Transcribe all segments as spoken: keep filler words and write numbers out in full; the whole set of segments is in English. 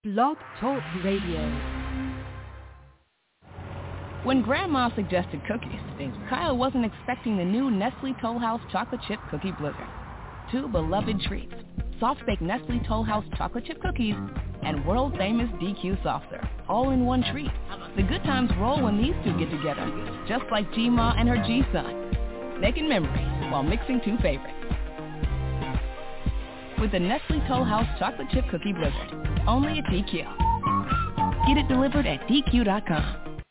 Blog Talk Radio. When Grandma suggested cookies, Kyle wasn't expecting the new Nestle Toll House Chocolate Chip Cookie Blizzard. Two beloved treats, soft-baked Nestle Toll House Chocolate Chip Cookies and world-famous D Q Softser, all in one treat. The good times roll when these two get together, just like G-Ma and her G-Son, making memories while mixing two favorites. With the Nestle Toll House Chocolate Chip Cookie Blizzard, only at D Q. Get it delivered at D Q dot com.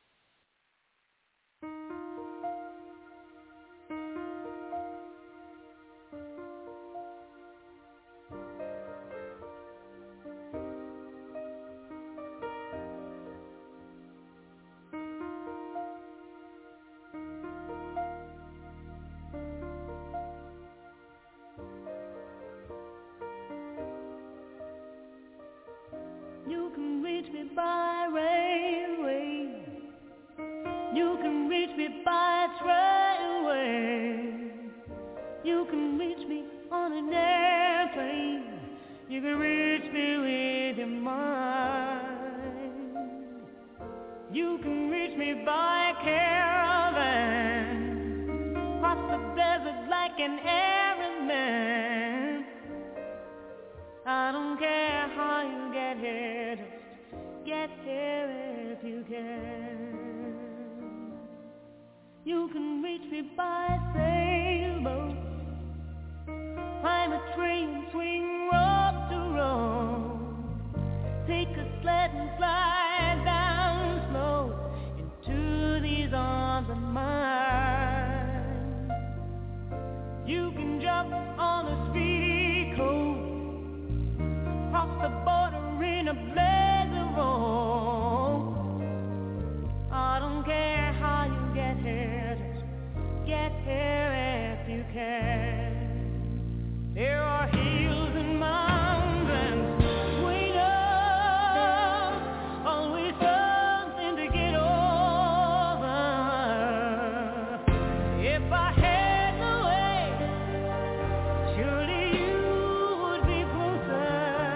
You can reach me by railway. You can reach me by trailway. You can reach me on an airplane. You can reach me with your mind. You can reach me by caravan. Cross the desert like an errand man. I don't care how you get here, just get here if you can. You can reach me by sailboat, climb a train, swing rope to rope, take a sled and slide down slow into these arms of mine. You can jump on a speedy coast, cross the border in a blaze of road. I don't care how you get here, just get here if you can. There are hills and mountains between us, always something to get over. If I had the way, surely you would be closer.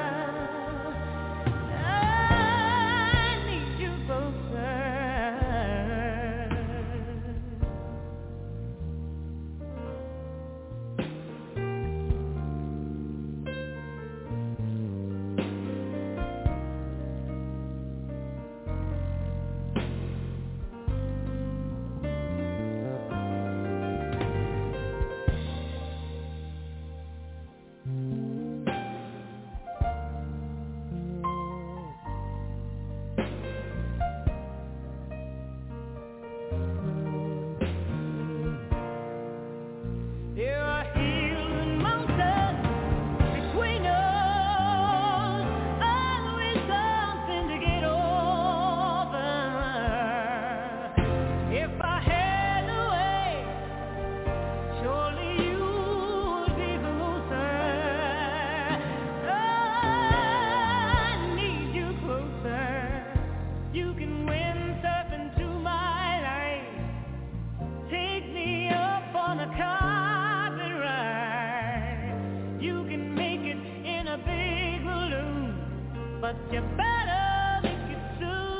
But you better make it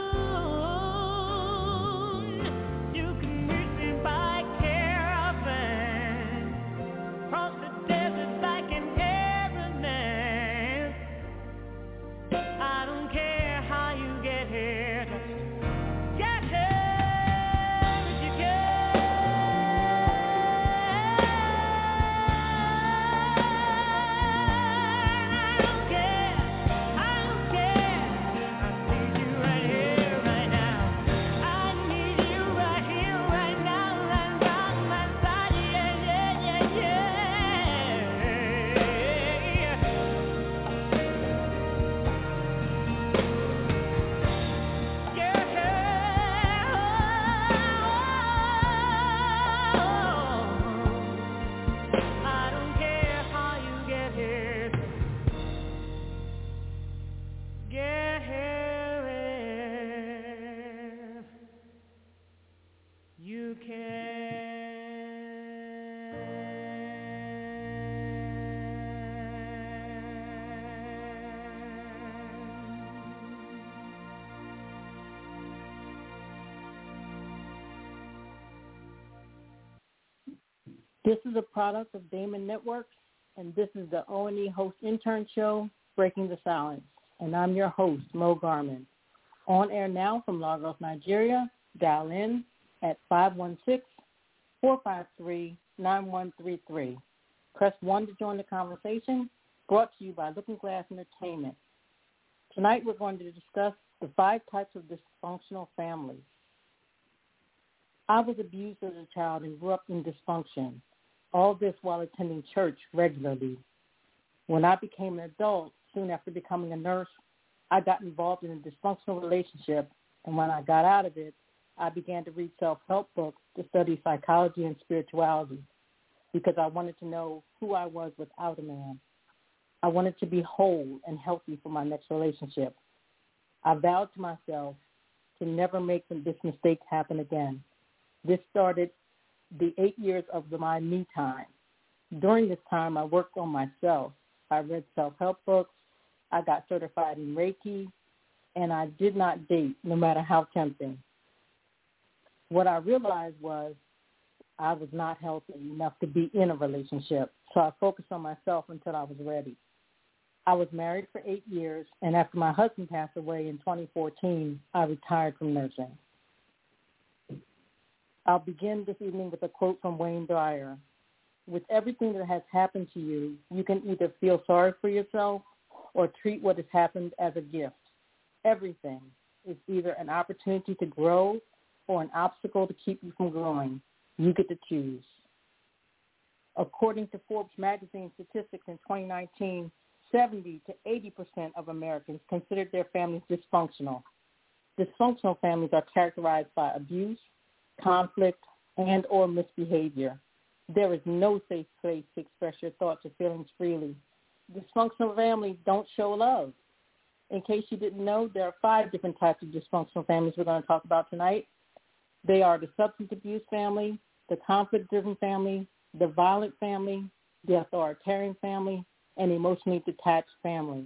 soon. You can reach me by caravan, cross the desert like an errand man. I don't care how you get here, just get here if you can. I don't care, I don't care. This is a product of Damon Networks, and this is the O and E Host Intern Show, Breaking the Silence. And I'm your host, Mo Garmin. On air now from Lagos, Nigeria. Dial in at five one six, four five three, nine one three three. Press one to join the conversation, brought to you by Looking Glass Entertainment. Tonight we're going to discuss the five types of dysfunctional families. I was abused as a child and grew up in dysfunction, all this while attending church regularly. When I became an adult, soon after becoming a nurse, I got involved in a dysfunctional relationship, and when I got out of it, I began to read self-help books to study psychology and spirituality because I wanted to know who I was without a man. I wanted to be whole and healthy for my next relationship. I vowed to myself to never make this mistake happen again. This started the eight years of the, my me time. During this time, I worked on myself. I read self-help books. I got certified in Reiki, and I did not date, no matter how tempting. What I realized was I was not healthy enough to be in a relationship, so I focused on myself until I was ready. I was married for eight years, and after my husband passed away in twenty fourteen, I retired from nursing. I'll begin this evening with a quote from Wayne Dyer. With everything that has happened to you, you can either feel sorry for yourself or treat what has happened as a gift. Everything is either an opportunity to grow or an obstacle to keep you from growing. You get to choose. According to Forbes magazine statistics in twenty nineteen, seventy to eighty percent of Americans considered their families dysfunctional. Dysfunctional families are characterized by abuse, conflict, and or misbehavior. There is no safe place to express your thoughts or feelings freely. Dysfunctional families don't show love. In case you didn't know, there are five different types of dysfunctional families we're going to talk about tonight. They are the substance abuse family, the conflict-driven family, the violent family, the authoritarian family, and emotionally detached family.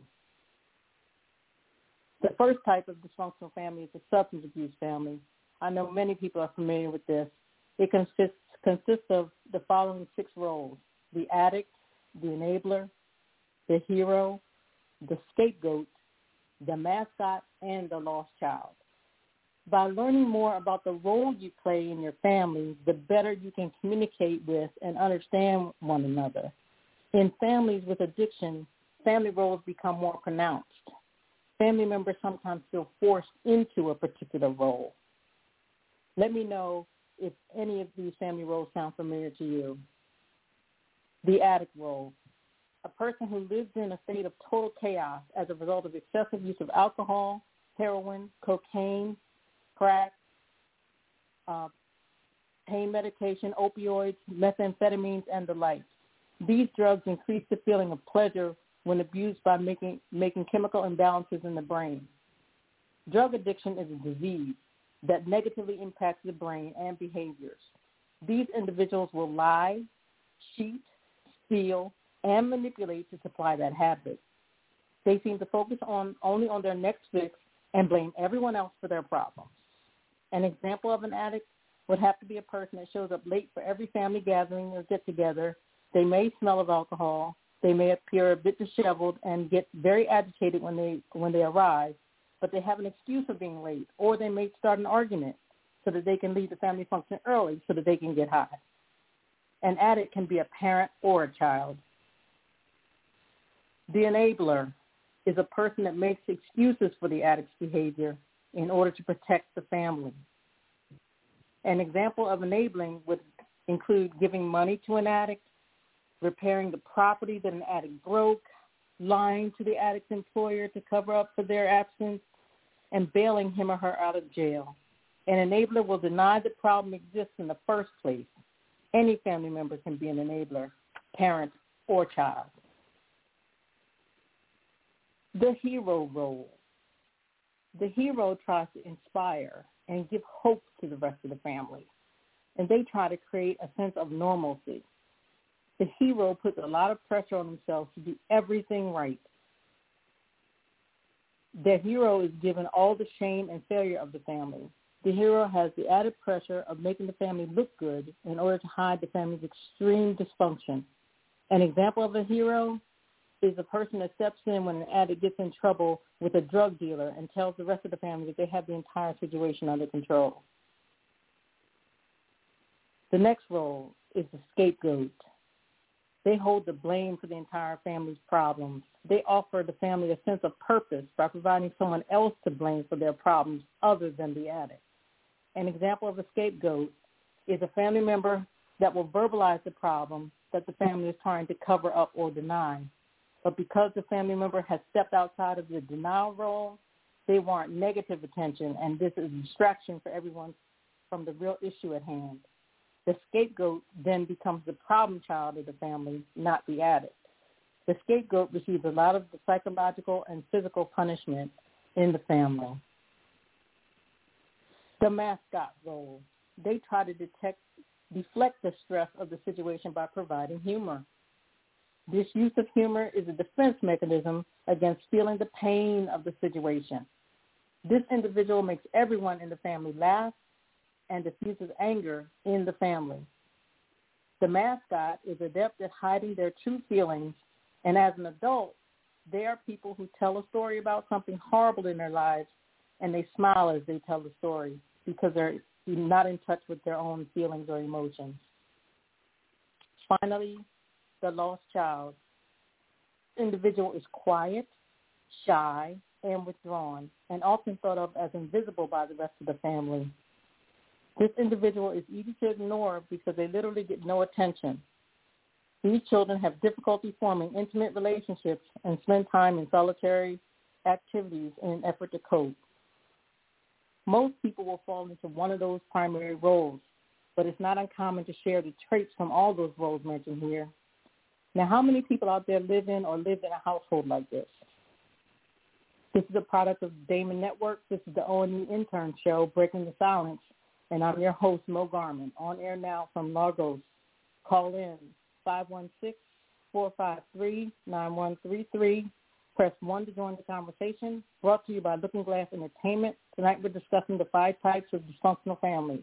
The first type of dysfunctional family is the substance abuse family. I know many people are familiar with this. It consists, consists of the following six roles: the addict, the enabler, the hero, the scapegoat, the mascot, and the lost child. By learning more about the role you play in your family, the better you can communicate with and understand one another. In families with addiction, family roles become more pronounced. Family members sometimes feel forced into a particular role. Let me know if any of these family roles sound familiar to you. The addict role. A person who lives in a state of total chaos as a result of excessive use of alcohol, heroin, cocaine, crack, uh, pain medication, opioids, methamphetamines, and the like. These drugs increase the feeling of pleasure when abused by making, making chemical imbalances in the brain. Drug addiction is a disease that negatively impacts the brain and behaviors. These individuals will lie, cheat, steal, and manipulate to supply that habit. They seem to focus on only on their next fix and blame everyone else for their problems. An example of an addict would have to be a person that shows up late for every family gathering or get-together. They may smell of alcohol. They may appear a bit disheveled and get very agitated when they when they arrive, but they have an excuse for being late, or they may start an argument so that they can leave the family function early so that they can get high. An addict can be a parent or a child. The enabler is a person that makes excuses for the addict's behavior in order to protect the family. An example of enabling would include giving money to an addict, repairing the property that an addict broke, lying to the addict's employer to cover up for their absence, and bailing him or her out of jail. An enabler will deny the problem exists in the first place. Any family member can be an enabler, parent or child. The hero role. The hero tries to inspire and give hope to the rest of the family, and they try to create a sense of normalcy. The hero puts a lot of pressure on themselves to do everything right. The hero is given all the shame and failure of the family. The hero has the added pressure of making the family look good in order to hide the family's extreme dysfunction. An example of a hero is a person that steps in when an addict gets in trouble with a drug dealer and tells the rest of the family that they have the entire situation under control. The next role is the scapegoat. They hold the blame for the entire family's problems. They offer the family a sense of purpose by providing someone else to blame for their problems other than the addict. An example of a scapegoat is a family member that will verbalize the problem that the family is trying to cover up or deny. But because the family member has stepped outside of the denial role, they want negative attention, and this is a distraction for everyone from the real issue at hand. The scapegoat then becomes the problem child of the family, not the addict. The scapegoat receives a lot of the psychological and physical punishment in the family. The mascot role. They try to detect, deflect the stress of the situation by providing humor. This use of humor is a defense mechanism against feeling the pain of the situation. This individual makes everyone in the family laugh and diffuses anger in the family. The mascot is adept at hiding their true feelings, and as an adult, they are people who tell a story about something horrible in their lives, and they smile as they tell the story because they're not in touch with their own feelings or emotions. Finally, the lost child. This individual is quiet, shy, and withdrawn, and often thought of as invisible by the rest of the family. This individual is easy to ignore because they literally get no attention. These children have difficulty forming intimate relationships and spend time in solitary activities in an effort to cope. Most people will fall into one of those primary roles, but it's not uncommon to share the traits from all those roles mentioned here. Now, how many people out there live in or lived in a household like this? This is a product of Damon Network. This is the O and E Intern Show, Breaking the Silence, and I'm your host, Mo Garman, on air now from Lagos. Call in five one six, four five three, nine one three three. Press one to join the conversation. Brought to you by Looking Glass Entertainment. Tonight we're discussing the five types of dysfunctional families.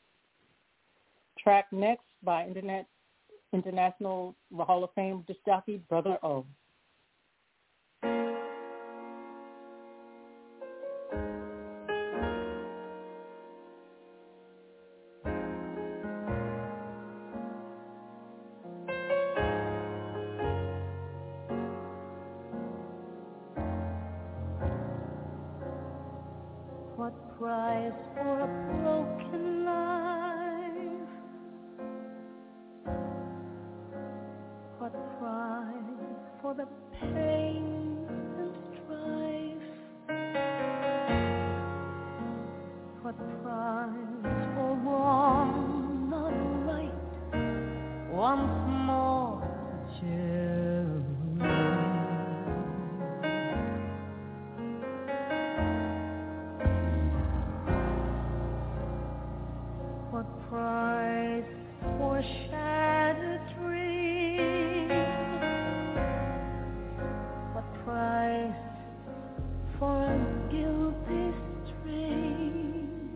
Track next by Internet International Hall of Fame disc jockey Brother O. What price for a broken life? What price for the pain and strife? What price for wrong not right? Once more to chill. What price for shattered dreams? What price for a guilty stream?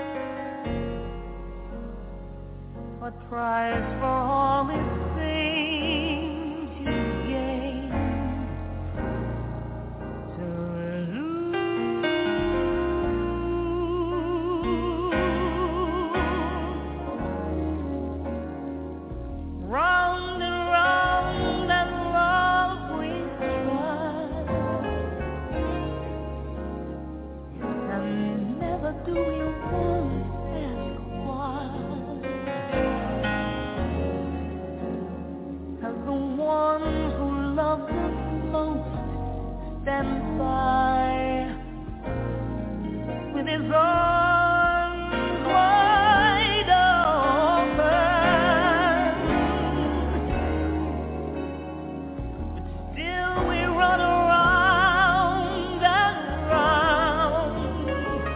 What price for all these things you gain to lose? Round and round that love we try, and never do we once ask why. As the one who loves us most stands by with his arms wide open, still we run around and round,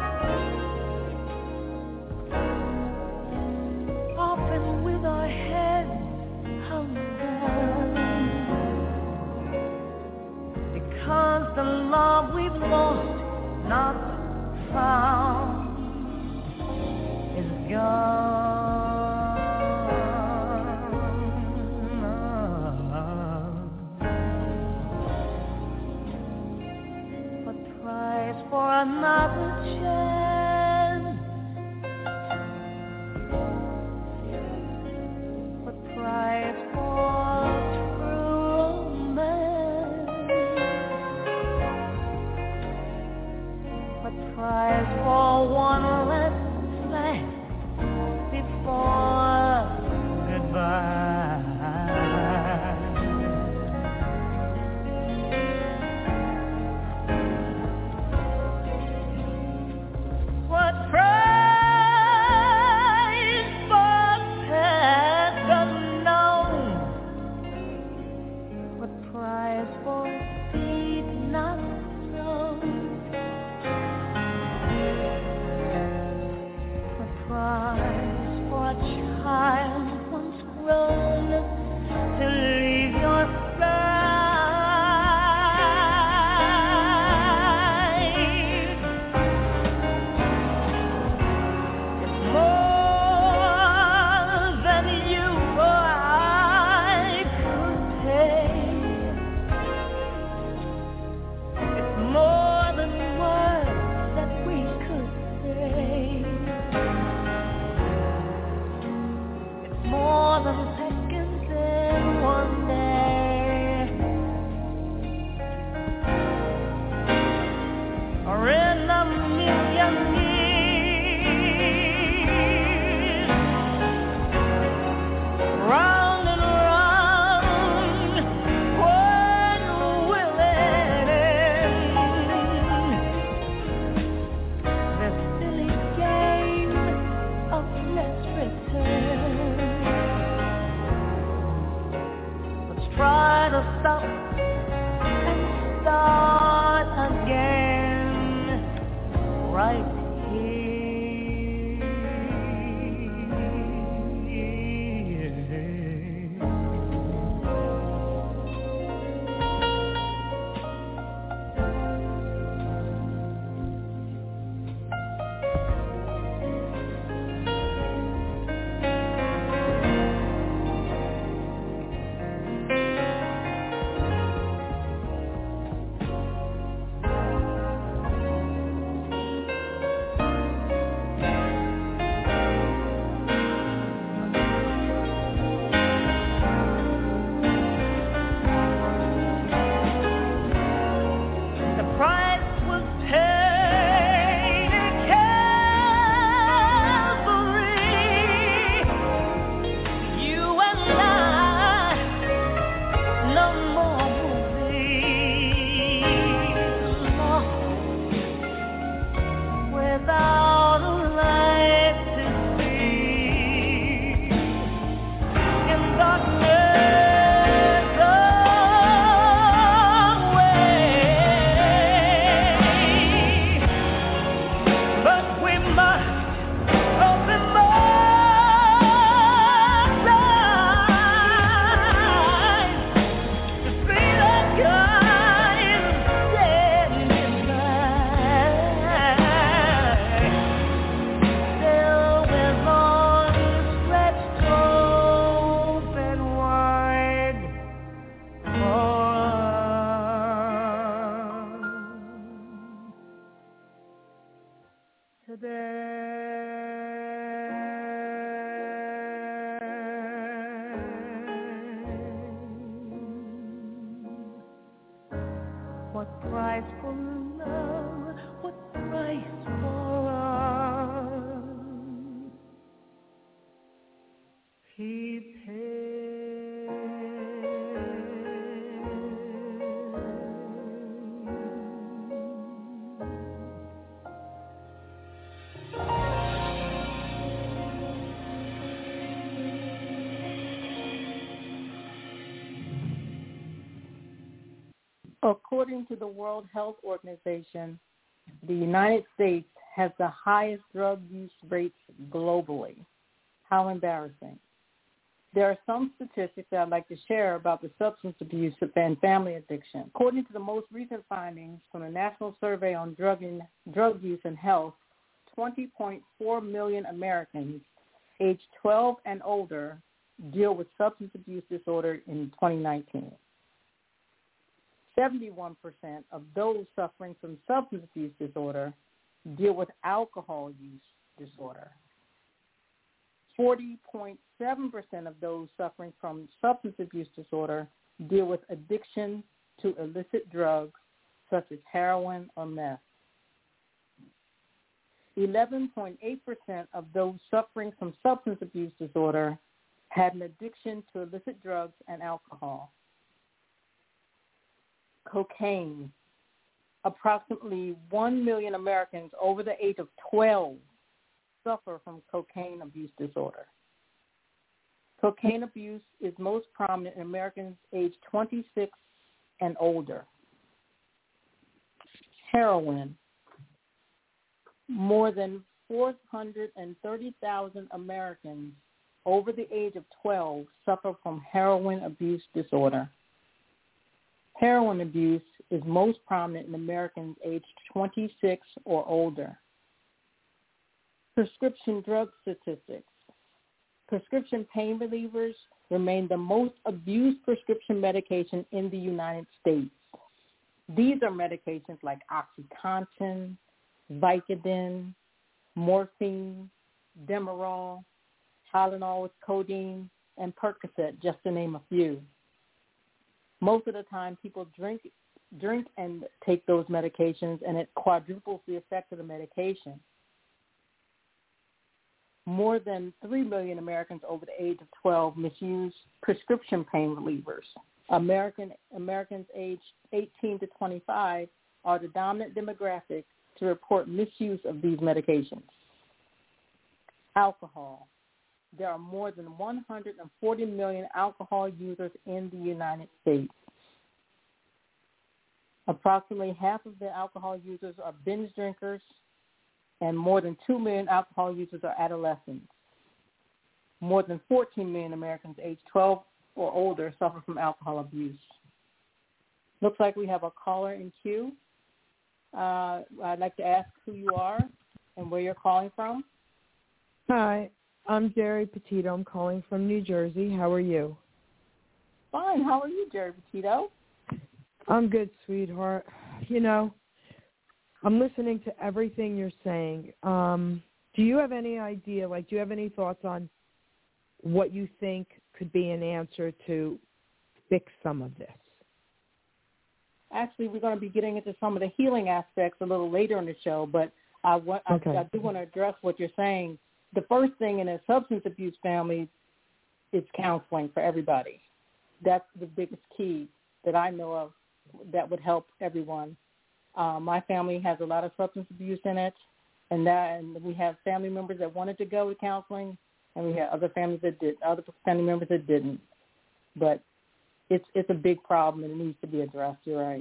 often with our heads hung down, because the love we've lost, not found. another chance. What price for true romance? What price for one last glance before goodbye? What price for path unknown? What price for seed not sown? What price for a child once grown to leave your side? It's more than you or I could pay. It's more than words that we could say. It's more than seconds in one day, or in a million years. Round and round, when will it end? This silly game of let's return. Let's try to stop and start again right the price was paid in Calvary. You and I no more will be lost without a light to see in darkness away. But we must open both eyes to see the kind standing by, still with arms stretched open wide for today. What price for love? What price for us? He According to the World Health Organization, the United States has the highest drug use rates globally. How embarrassing. There are some statistics that I'd like to share about the substance abuse and family addiction. According to the most recent findings from the National Survey on Drug, and, Drug Use and Health, twenty point four million Americans aged twelve and older deal with substance abuse disorder in twenty nineteen. seventy-one percent of those suffering from substance abuse disorder deal with alcohol use disorder. forty point seven percent of those suffering from substance abuse disorder deal with addiction to illicit drugs such as heroin or meth. eleven point eight percent of those suffering from substance abuse disorder had an addiction to illicit drugs and alcohol. Cocaine. Approximately one million Americans over the age of twelve suffer from cocaine abuse disorder. Cocaine abuse is most prominent in Americans aged twenty-six and older. Heroin. More than four hundred thirty thousand Americans over the age of twelve suffer from heroin abuse disorder. Heroin abuse is most prominent in Americans aged twenty-six or older. Prescription drug statistics. Prescription pain relievers remain the most abused prescription medication in the United States. These are medications like OxyContin, Vicodin, morphine, Demerol, Tylenol with codeine, and Percocet, just to name a few. Most of the time, people drink drink and take those medications, and it quadruples the effect of the medication. More than three million Americans over the age of twelve misuse prescription pain relievers. American Americans aged eighteen to twenty-five are the dominant demographic to report misuse of these medications. Alcohol. There are more than one hundred forty million alcohol users in the United States. Approximately half of the alcohol users are binge drinkers, and more than two million alcohol users are adolescents. More than fourteen million Americans aged twelve or older suffer from alcohol abuse. Looks like we have a caller in queue. Uh, I'd like to ask who you are and where you're calling from. Hi, I'm Jerry Petito. I'm calling from New Jersey. How are you? Fine. How are you, Jerry Petito? I'm good, sweetheart. You know, I'm listening to everything you're saying. Um, do you have any idea, like, do you have any thoughts on what you think could be an answer to fix some of this? Actually, we're going to be getting into some of the healing aspects a little later in the show, but I, want, okay. I, I do want to address what you're saying. The first thing in a substance abuse family is counseling for everybody. That's the biggest key that I know of that would help everyone. Uh, my family has a lot of substance abuse in it, and that, and we have family members that wanted to go to counseling, and we have other families that did, other family members that didn't. But it's it's a big problem, and it needs to be addressed. You're right.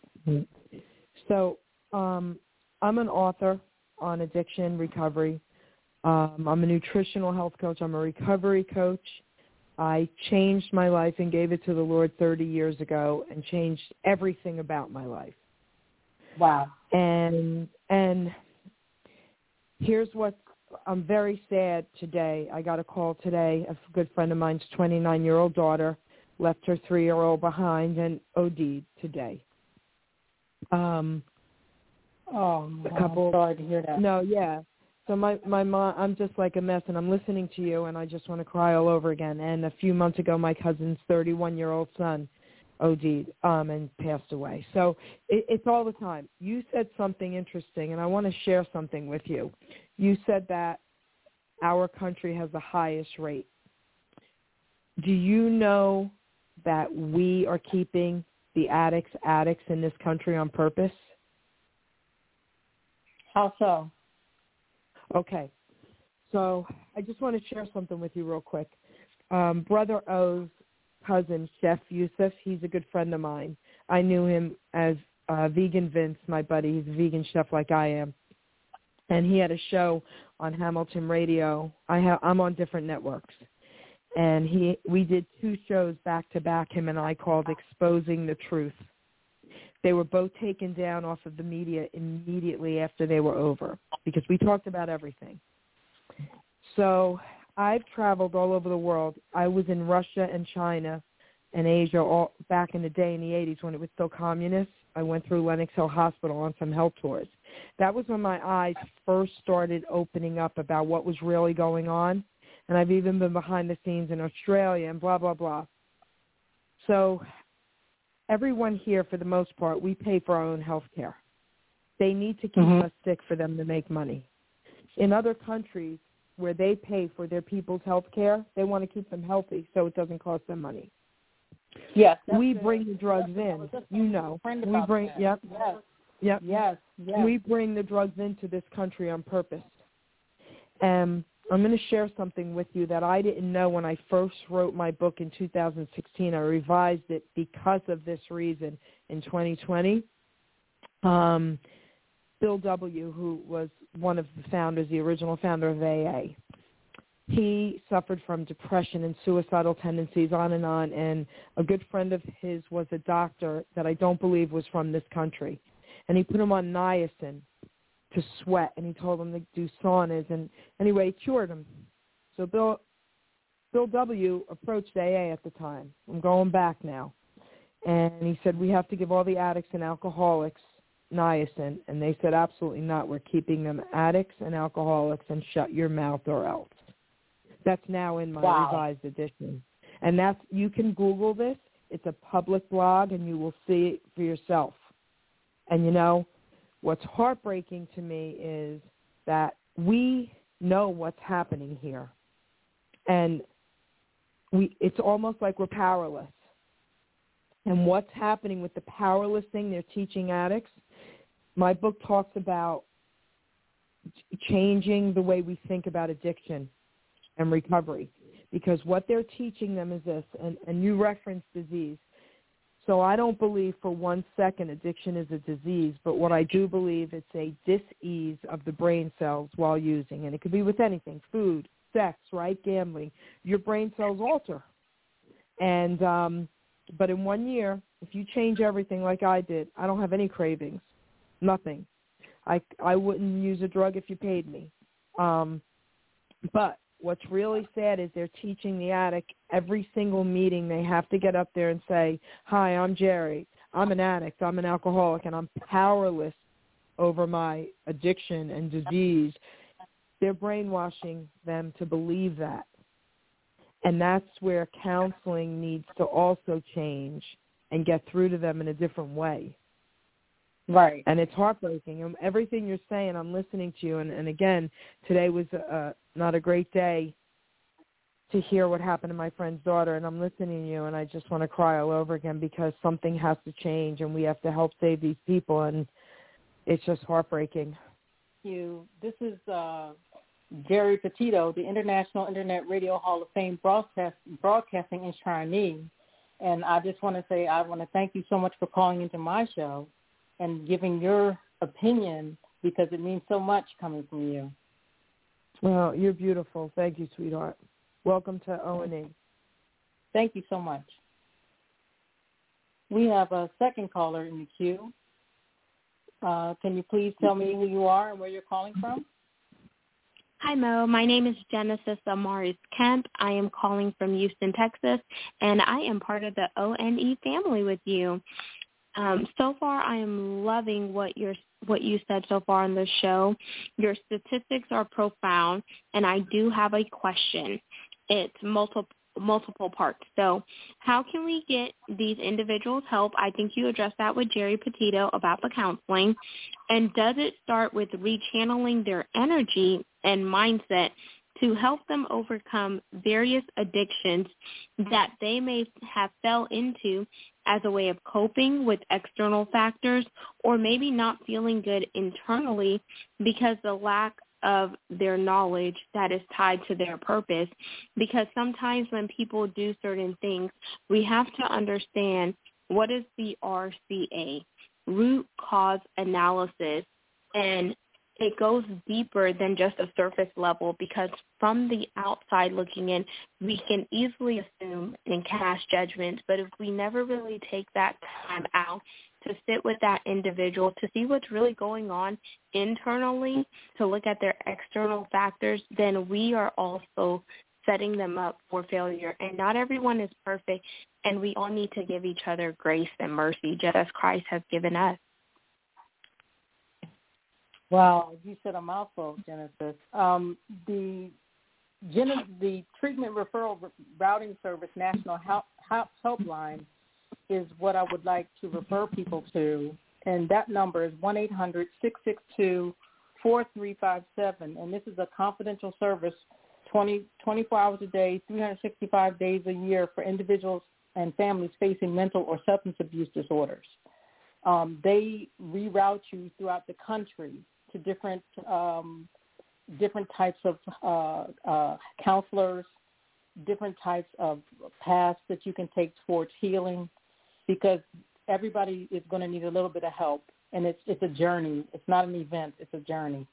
So um, I'm an author on addiction recovery. Um, I'm a nutritional health coach. I'm a recovery coach. I changed my life and gave it to the Lord thirty years ago and changed everything about my life. Wow. And and here's what, I'm very sad today. I got a call today. A good friend of mine's twenty-nine-year-old daughter left her three-year-old behind and OD'd today. Um, oh, a couple. I'm sorry to hear that. No, yeah. So my, my mom, I'm just like a mess, and I'm listening to you, and I just want to cry all over again. And a few months ago, my cousin's thirty-one-year-old son OD'd um, and passed away. So it, it's all the time. You said something interesting, and I want to share something with you. You said that our country has the highest rate. Do you know that we are keeping the addicts addicts in this country on purpose? How so? Okay, so I just want to share something with you real quick. Um, Brother O's cousin, Chef Yusuf, he's a good friend of mine. I knew him as uh, Vegan Vince, my buddy. He's a vegan chef like I am. And he had a show on Hamilton Radio. I ha- I'm on different networks. And he we did two shows back-to-back, him and I, called Exposing the Truth. They were both taken down off of the media immediately after they were over because we talked about everything. So I've traveled all over the world. I was in Russia and China and Asia all back in the day in the eighties when it was still communist. I went through Lenox Hill Hospital on some health tours. That was when my eyes first started opening up about what was really going on. And I've even been behind the scenes in Australia and blah, blah, blah. So everyone here, for the most part, we pay for our own health care. They need to keep mm-hmm. us sick for them to make money. In other countries where they pay for their people's health care, they want to keep them healthy so it doesn't cost them money. Yes. We bring the drugs in. You know. We bring, that. yep. Yes. Yep. Yes. Yes. We bring the drugs into this country on purpose. And I'm going to share something with you that I didn't know when I first wrote my book in two thousand sixteen. I revised it because of this reason in twenty twenty. Um, Bill W., who was one of the founders, the original founder of A A, he suffered from depression and suicidal tendencies, on and on, and a good friend of his was a doctor that I don't believe was from this country, and he put him on niacin to sweat, and he told him to do saunas, and anyway, he cured him. So Bill, Bill W. approached A A at the time. I'm going back now, and he said, we have to give all the addicts and alcoholics niacin, and they said, absolutely not. We're keeping them addicts and alcoholics, and shut your mouth or else. That's now in my wow. revised edition. And that's, you can Google this. It's a public blog, and you will see it for yourself. And, you know, what's heartbreaking to me is that we know what's happening here. And we it's almost like we're powerless. And what's happening with the powerless thing they're teaching addicts, my book talks about changing the way we think about addiction and recovery, because what they're teaching them is this, and, and you referenced disease. So I don't believe for one second addiction is a disease, but what I do believe it's a dis-ease of the brain cells while using, and it could be with anything, food, sex, right, gambling. Your brain cells alter. And um, but in one year, if you change everything like I did, I don't have any cravings, nothing. I, I wouldn't use a drug if you paid me. Um, but what's really sad is they're teaching the addict every single meeting they have to get up there and say, hi, I'm Jerry. I'm an addict. I'm an alcoholic, and I'm powerless over my addiction and disease. They're brainwashing them to believe that. And that's where counseling needs to also change and get through to them in a different way. Right. And it's heartbreaking. And everything you're saying, I'm listening to you. And, and again, today was uh, not a great day to hear what happened to my friend's daughter. And I'm listening to you, and I just want to cry all over again because something has to change, and we have to help save these people. And it's just heartbreaking. You. This is uh, Jerry Petito, the International Internet Radio Hall of Fame broadcast, broadcasting enshrinee. And I just want to say I want to thank you so much for calling into my show and giving your opinion, because it means so much coming from you. Well, you're beautiful. Thank you, sweetheart. Welcome to O and E. Thank you so much. We have a second caller in the queue. Uh, can you please tell me who you are and where you're calling from? Hi, Mo. My name is Genesis Amaris Kemp. I am calling from Houston, Texas, and I am part of the O and E family with you. Um, so far, I am loving what you're what you said so far on the show. Your statistics are profound, and I do have a question. It's multiple multiple parts. So how can we get these individuals help? I think you addressed that with Jerry Petito about the counseling. And does it start with rechanneling their energy and mindset to help them overcome various addictions that they may have fell into as a way of coping with external factors, or maybe not feeling good internally because the lack of their knowledge that is tied to their purpose? Because sometimes when people do certain things, we have to understand what is the R C A, root cause analysis, and it goes deeper than just a surface level, because from the outside looking in, we can easily assume and cast judgments. But if we never really take that time out to sit with that individual, to see what's really going on internally, to look at their external factors, then we are also setting them up for failure. And not everyone is perfect, and we all need to give each other grace and mercy, just as Christ has given us. Wow, you said a mouthful, Genesis. Um, the Gen- the Treatment Referral Routing Service National Help- Help- Helpline is what I would like to refer people to, and that number is one eight hundred six six two four three five seven, and this is a confidential service twenty, twenty-four hours a day, three hundred sixty-five days a year for individuals and families facing mental or substance abuse disorders. Um, they reroute you throughout the country to different um, different types of uh, uh, counselors, different types of paths that you can take towards healing, because everybody is going to need a little bit of help, and it's it's a journey. It's not an event. It's a journey.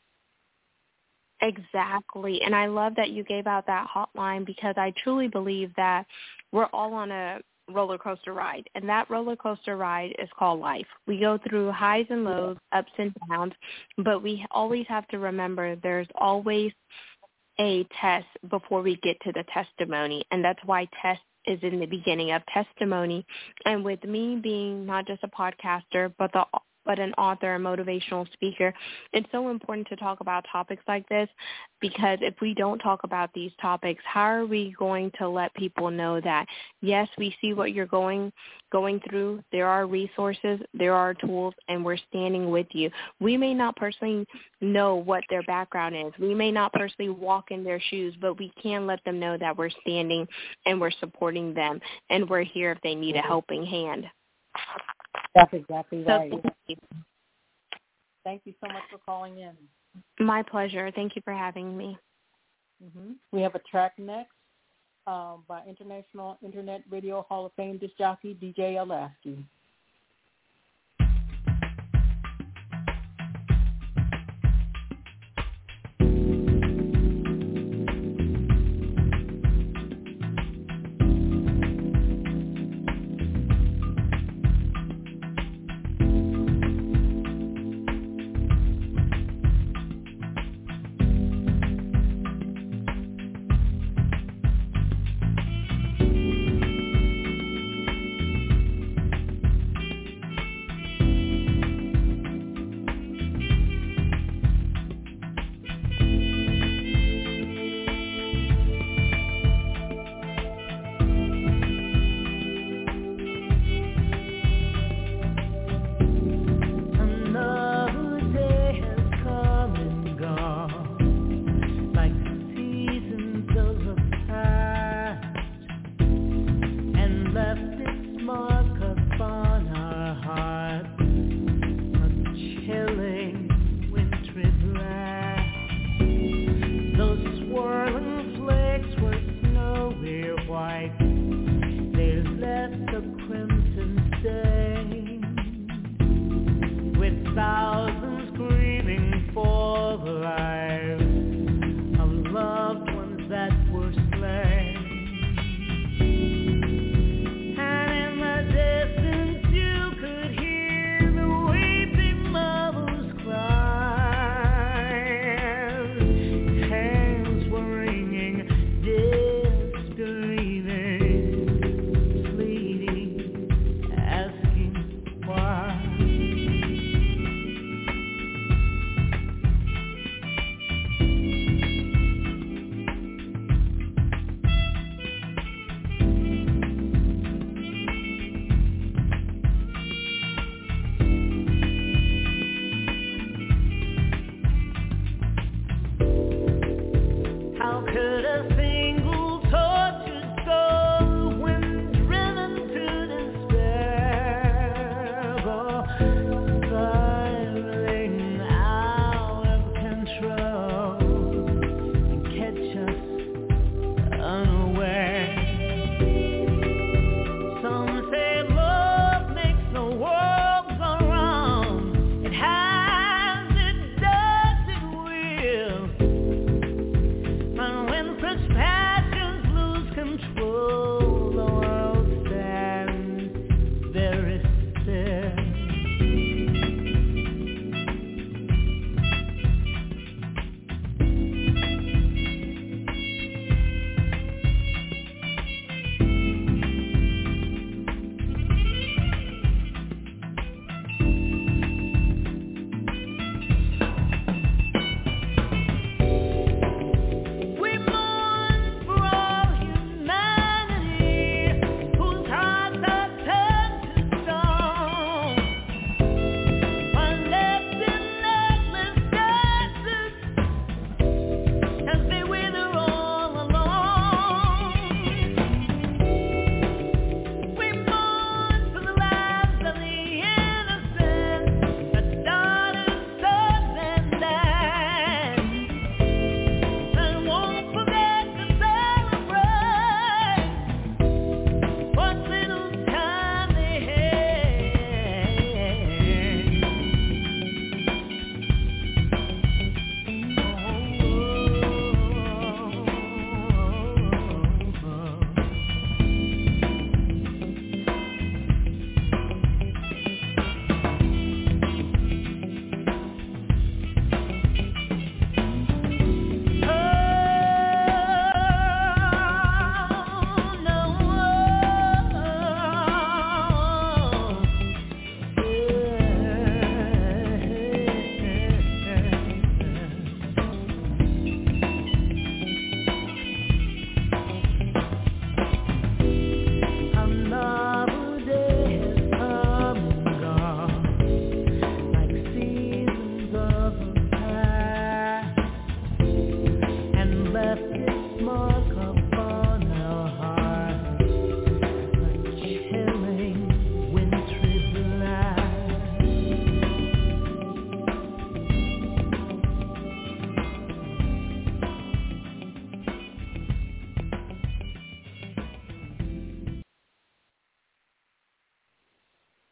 Exactly. And I love that you gave out that hotline, because I truly believe that we're all on a roller coaster ride, and that roller coaster ride is called life. We go through highs and lows, ups and downs, but we always have to remember there's always a test before we get to the testimony, and that's why test is in the beginning of testimony. And with me being not just a podcaster, but the but an author, a motivational speaker, it's so important to talk about topics like this, because if we don't talk about these topics, how are we going to let people know that, yes, we see what you're going going through, there are resources, there are tools, and we're standing with you. We may not personally know what their background is. We may not personally walk in their shoes, but we can let them know that we're standing and we're supporting them, and we're here if they need a helping hand. That's exactly right. So thank you. Thank you so much for calling in. My pleasure. Thank you for having me. Mm-hmm. We have a track next um, by International Internet Radio Hall of Fame disc jockey D J Alasky.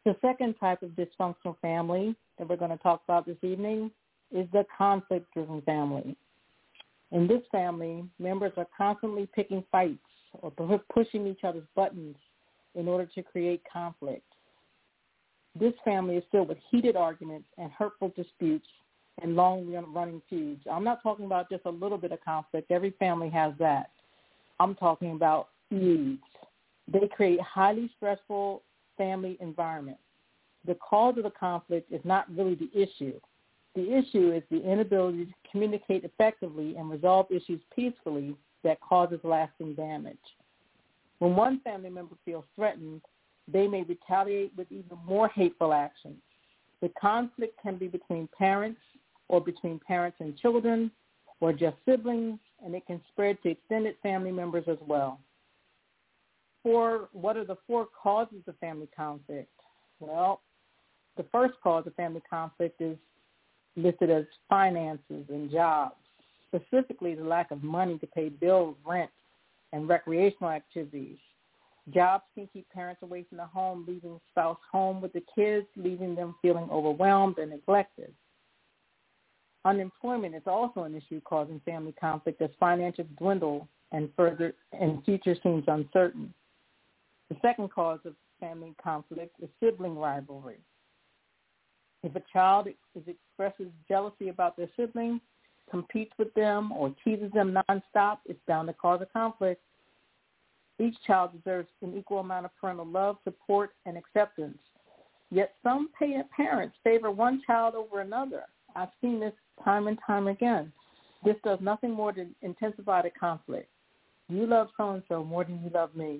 The second type of dysfunctional family that we're going to talk about this evening is the conflict-driven family. In this family, members are constantly picking fights or pushing each other's buttons in order to create conflict. This family is filled with heated arguments and hurtful disputes and long-running feuds. I'm not talking about just a little bit of conflict. Every family has that. I'm talking about feuds. They create highly stressful family environments. The cause of the conflict is not really the issue. The issue is the inability to communicate effectively and resolve issues peacefully that causes lasting damage. When one family member feels threatened, they may retaliate with even more hateful actions. The conflict can be between parents or between parents and children or just siblings, and it can spread to extended family members as well. For what are the four causes of family conflict? Well, the first cause of family conflict is listed as finances and jobs, specifically the lack of money to pay bills, rent, and recreational activities. Jobs can keep parents away from the home, leaving spouse home with the kids, leaving them feeling overwhelmed and neglected. Unemployment is also an issue causing family conflict as finances dwindle and further and future seems uncertain. The second cause of family conflict is sibling rivalry. If a child is expresses jealousy about their sibling, competes with them, or teases them nonstop, it's bound to cause a conflict. Each child deserves an equal amount of parental love, support, and acceptance. Yet some parents favor one child over another. I've seen this time and time again. This does nothing more than intensify the conflict. You love so-and-so more than you love me.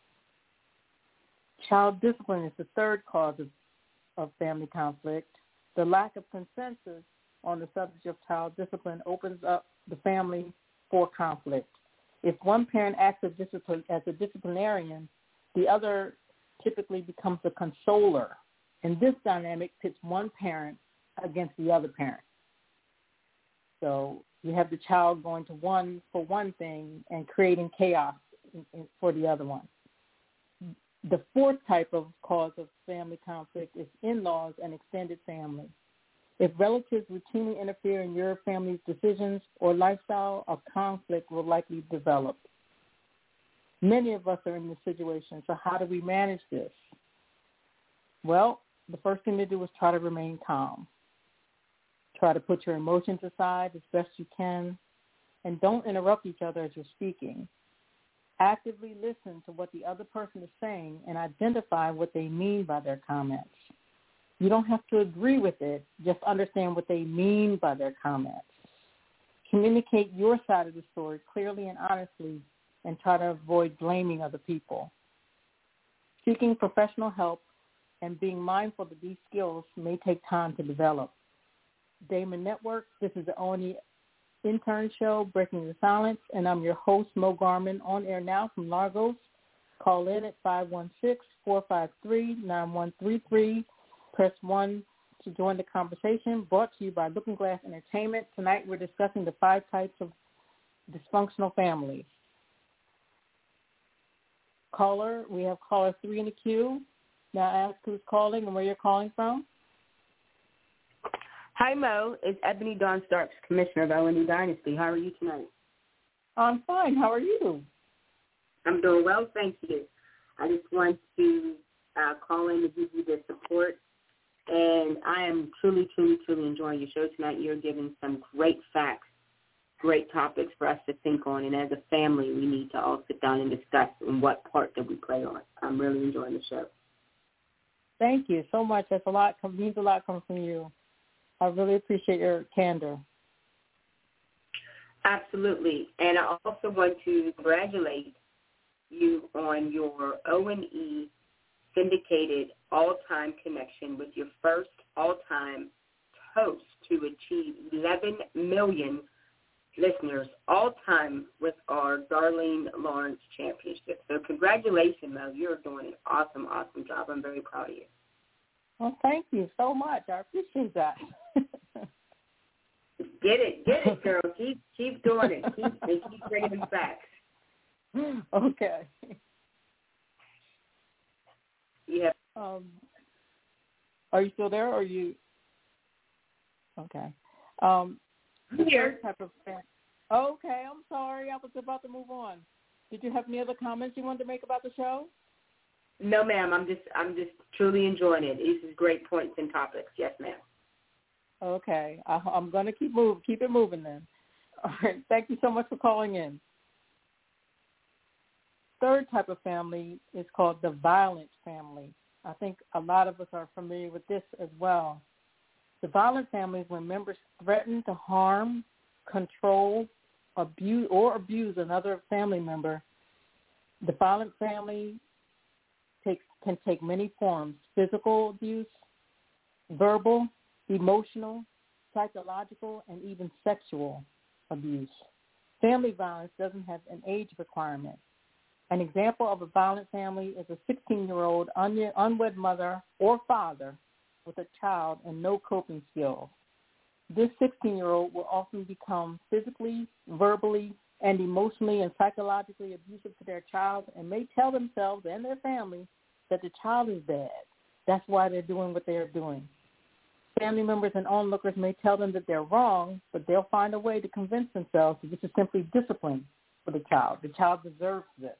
Child discipline is the third cause of, of family conflict. The lack of consensus on the subject of child discipline opens up the family for conflict. If one parent acts as, discipline, as a disciplinarian, the other typically becomes a consoler. And this dynamic pits one parent against the other parent. So you have the child going to one for one thing and creating chaos in, in, for the other one. The fourth type of cause of family conflict is in-laws and extended family. If relatives routinely interfere in your family's decisions or lifestyle, a conflict will likely develop. Many of us are in this situation, so how do we manage this? Well, the first thing to do is try to remain calm. Try to put your emotions aside as best you can, and don't interrupt each other as you're speaking. Actively listen to what the other person is saying and identify what they mean by their comments. You don't have to agree with it, just understand what they mean by their comments. Communicate your side of the story clearly and honestly, and try to avoid blaming other people. Seeking professional help and being mindful that these skills may take time to develop. Damon Network, this is the O N E intern show, Breaking the Silence, and I'm your host, Mo Garman, on air now from Lagos. Call in at five one six, four five three, nine one three three. Press one to join the conversation, brought to you by Looking Glass Entertainment. Tonight we're discussing the five types of dysfunctional families. Caller, we have caller three in the queue. Now ask who's calling and where you're calling from. Hi, Mo. It's Ebony Dawn Starks, Commissioner of O N E Dynasty. How are you tonight? I'm fine. How are you? I'm doing well, thank you. I just want to uh, call in to give you the support, and I am truly, truly, truly enjoying your show tonight. You're giving some great facts, great topics for us to think on, and as a family, we need to all sit down and discuss in what part that we play on. I'm really enjoying the show. Thank you so much. That's a lot. Means a lot coming from you. I really appreciate your candor. Absolutely. And I also want to congratulate you on your O N E syndicated all-time connection with your first all-time host to achieve eleven million listeners all-time with our Darlene Lawrence Championship. So congratulations, Mel. You're doing an awesome, awesome job. I'm very proud of you. Well, thank you so much. I appreciate that. Get it, get it, girl. Keep keep doing it. Keep and keep bringing them facts. Okay. Yeah. Um, Are you still there, or are you? Okay. Um, Here. Type of family. Okay, I'm sorry. I was about to move on. Did you have any other comments you wanted to make about the show? No, ma'am. I'm just I'm just truly enjoying it. These are great points and topics. Yes, ma'am. Okay. I, I'm going to keep move, keep it moving then. All right. Thank you so much for calling in. Third type of family is called the violent family. I think a lot of us are familiar with this as well. The violent family is when members threaten to harm, control, abuse, or abuse another family member. The violent family takes, can take many forms: physical abuse, verbal, emotional, psychological, and even sexual abuse. Family violence doesn't have an age requirement. An example of a violent family is a sixteen-year-old un- unwed mother or father with a child and no coping skills. This sixteen-year-old will often become physically, verbally, and emotionally and psychologically abusive to their child and may tell themselves and their family that the child is bad. That's why they're doing what they're doing. Family members and onlookers may tell them that they're wrong, but they'll find a way to convince themselves that this is simply discipline for the child. The child deserves this.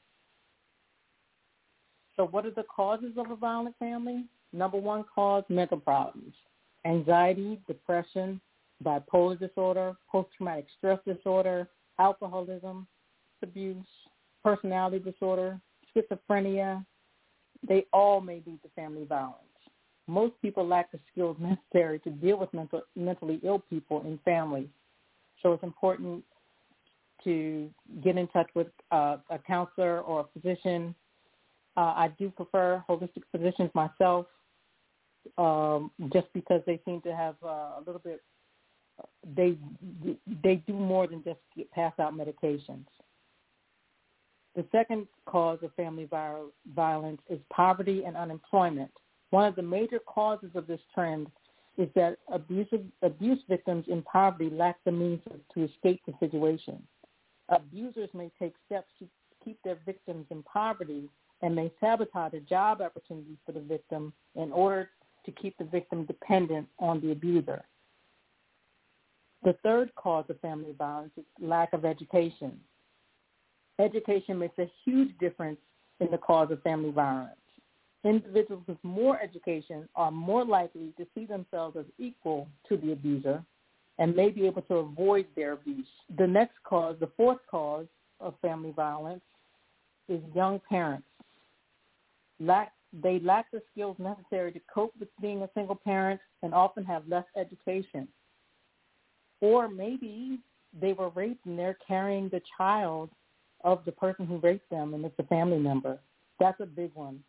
So what are the causes of a violent family? Number one cause, mental problems: anxiety, depression, bipolar disorder, post-traumatic stress disorder, alcoholism, abuse, personality disorder, schizophrenia. They all may lead to family violence. Most people lack the skills necessary to deal with mental, mentally ill people in families. So it's important to get in touch with uh, a counselor or a physician. Uh, I do prefer holistic physicians myself, um, just because they seem to have uh, a little bit, they they do more than just get, pass out medications. The second cause of family violence is poverty and unemployment. One of the major causes of this trend is that abusive, abuse victims in poverty lack the means to escape the situation. Abusers may take steps to keep their victims in poverty and may sabotage a job opportunity for the victim in order to keep the victim dependent on the abuser. The third cause of family violence is lack of education. Education makes a huge difference in the cause of family violence. Individuals with more education are more likely to see themselves as equal to the abuser and may be able to avoid their abuse. The next cause, the fourth cause of family violence, is young parents. Lack, they lack the skills necessary to cope with being a single parent and often have less education. Or maybe they were raped and they're carrying the child of the person who raped them, and it's a family member. That's a big one.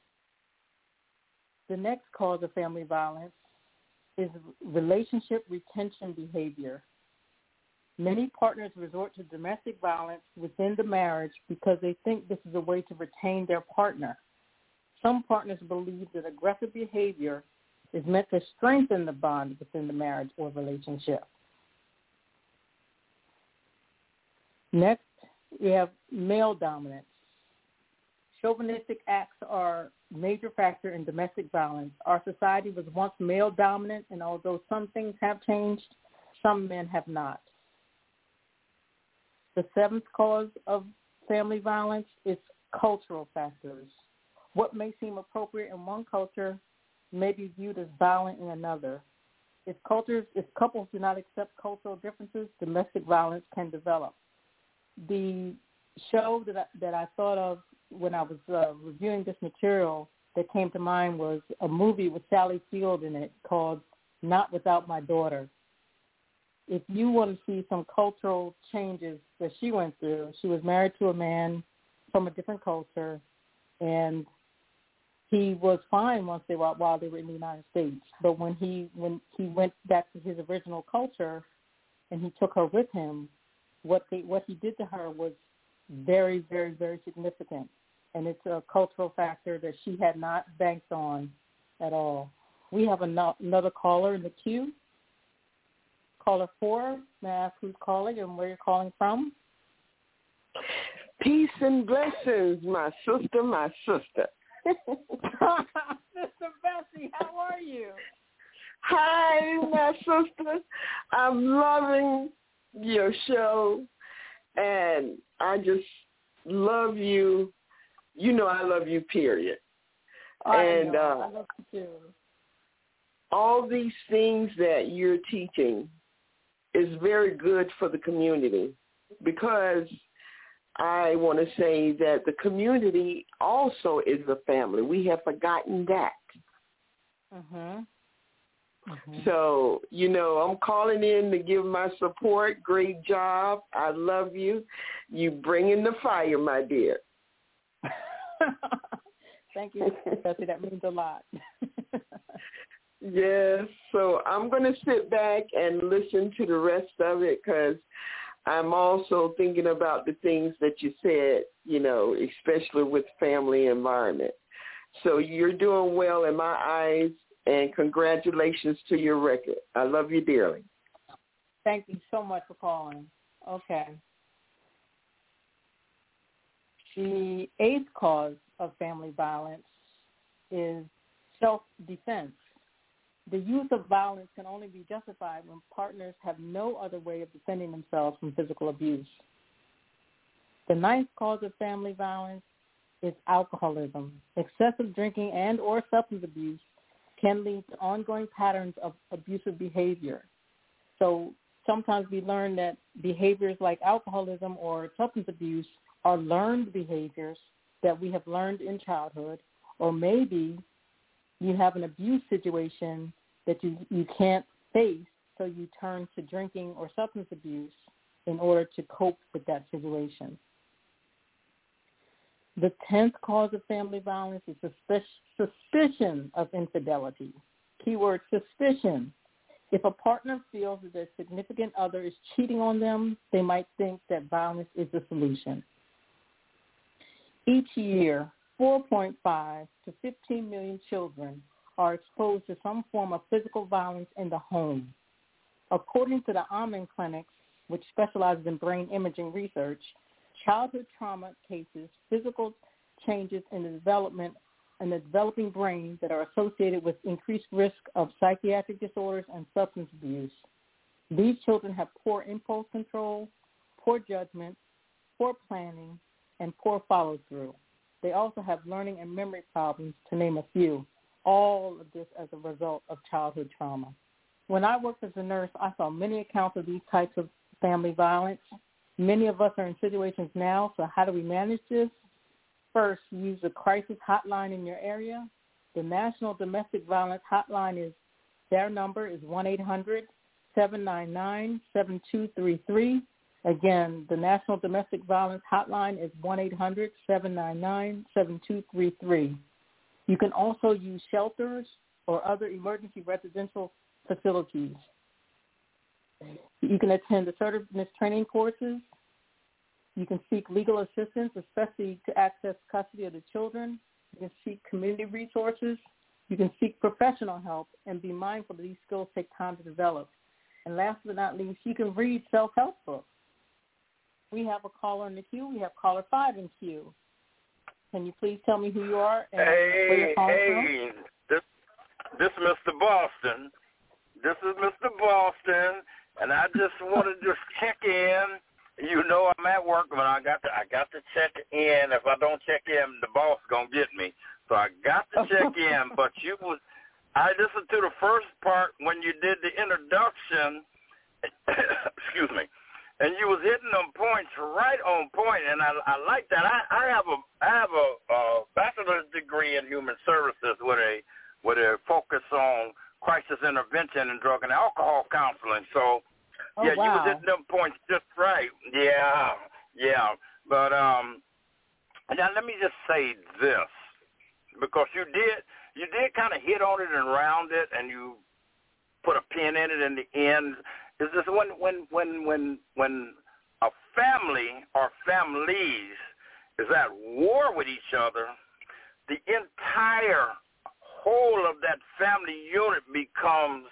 The next cause of family violence is relationship retention behavior. Many partners resort to domestic violence within the marriage because they think this is a way to retain their partner. Some partners believe that aggressive behavior is meant to strengthen the bond within the marriage or relationship. Next, we have male dominance. Chauvinistic acts are a major factor in domestic violence. Our society was once male dominant, and although some things have changed, some men have not. The seventh cause of family violence is cultural factors. What may seem appropriate in one culture may be viewed as violent in another. If cultures, if couples do not accept cultural differences, domestic violence can develop. The show that I, that I thought of when I was uh, reviewing this material that came to mind was a movie with Sally Field in it called Not Without My Daughter. If you want to see some cultural changes that she went through, she was married to a man from a different culture, and he was fine once they were while they were in the United States. But when he when he went back to his original culture and he took her with him, what they, what he did to her was very, very, very significant. And it's a cultural factor that she had not banked on at all. We have an- another caller in the queue. Caller four, may I ask who's calling and where you're calling from? Peace and blessings, my sister, my sister. Sister Bessie, how are you? Hi, my sister. I'm loving your show, and I just love you. You know I love you, period. I and know. Uh, I love you too. All these things that you're teaching is very good for the community, because I want to say that the community also is a family. We have forgotten that. Mhm. Mm-hmm. So, you know, I'm calling in to give my support. Great job. I love you. You bring in the fire, my dear. Thank you, Bessie. That means a lot. Yes. So I'm going to sit back and listen to the rest of it, because I'm also thinking about the things that you said, you know, especially with family environment. So you're doing well in my eyes. And congratulations to your record. I love you dearly. Thank you so much for calling. Okay. The eighth cause of family violence is self-defense. The use of violence can only be justified when partners have no other way of defending themselves from physical abuse. The ninth cause of family violence is alcoholism. Excessive drinking and or substance abuse can lead to ongoing patterns of abusive behavior. So sometimes we learn that behaviors like alcoholism or substance abuse are learned behaviors that we have learned in childhood, or maybe you have an abuse situation that you, you can't face, so you turn to drinking or substance abuse in order to cope with that situation. The tenth cause of family violence is suspicion of infidelity. Keyword suspicion. If a partner feels that their significant other is cheating on them, they might think that violence is the solution. Each year, four point five to fifteen million children are exposed to some form of physical violence in the home. According to the Amen Clinics, which specializes in brain imaging research, childhood trauma cases, physical changes in the development in the developing brain that are associated with increased risk of psychiatric disorders and substance abuse. These children have poor impulse control, poor judgment, poor planning, and poor follow-through. They also have learning and memory problems, to name a few, all of this as a result of childhood trauma. When I worked as a nurse, I saw many accounts of these types of family violence. Many of us are in situations now, so how do we manage this? First, use a crisis hotline in your area. The National Domestic Violence Hotline is, their number is one eight hundred seven nine nine seven two three three. Again, the National Domestic Violence Hotline is one eight hundred seven nine nine seven two three three. You can also use shelters or other emergency residential facilities. You can attend assertiveness training courses. You can seek legal assistance, especially to access custody of the children. You can seek community resources. You can seek professional help, and be mindful that these skills take time to develop. And last but not least, you can read self-help books. We have a caller in the queue. We have caller five in queue. Can you please tell me who you are and hey, where you're calling hey, from? This, this is Mister Boston. This is Mister Boston, and I just wanted to just check in. You know I'm at work, but I got to I got to check in. If I don't check in, the boss gonna get me. So I got to check in. But you was I listened to the first part when you did the introduction. Excuse me. And you was hitting them points right on point, and I, I like that. I, I have a I have a, a bachelor's degree in human services with a with a focus on crisis intervention and drug and alcohol counseling. So, oh, yeah, wow. you was hitting them points just right. Yeah, yeah. But um, now let me just say this, because you did you did kind of hit on it and round it, and you put a pin in it in the end. Is this when when when when when a family or families is at war with each other, the entire whole of that family unit becomes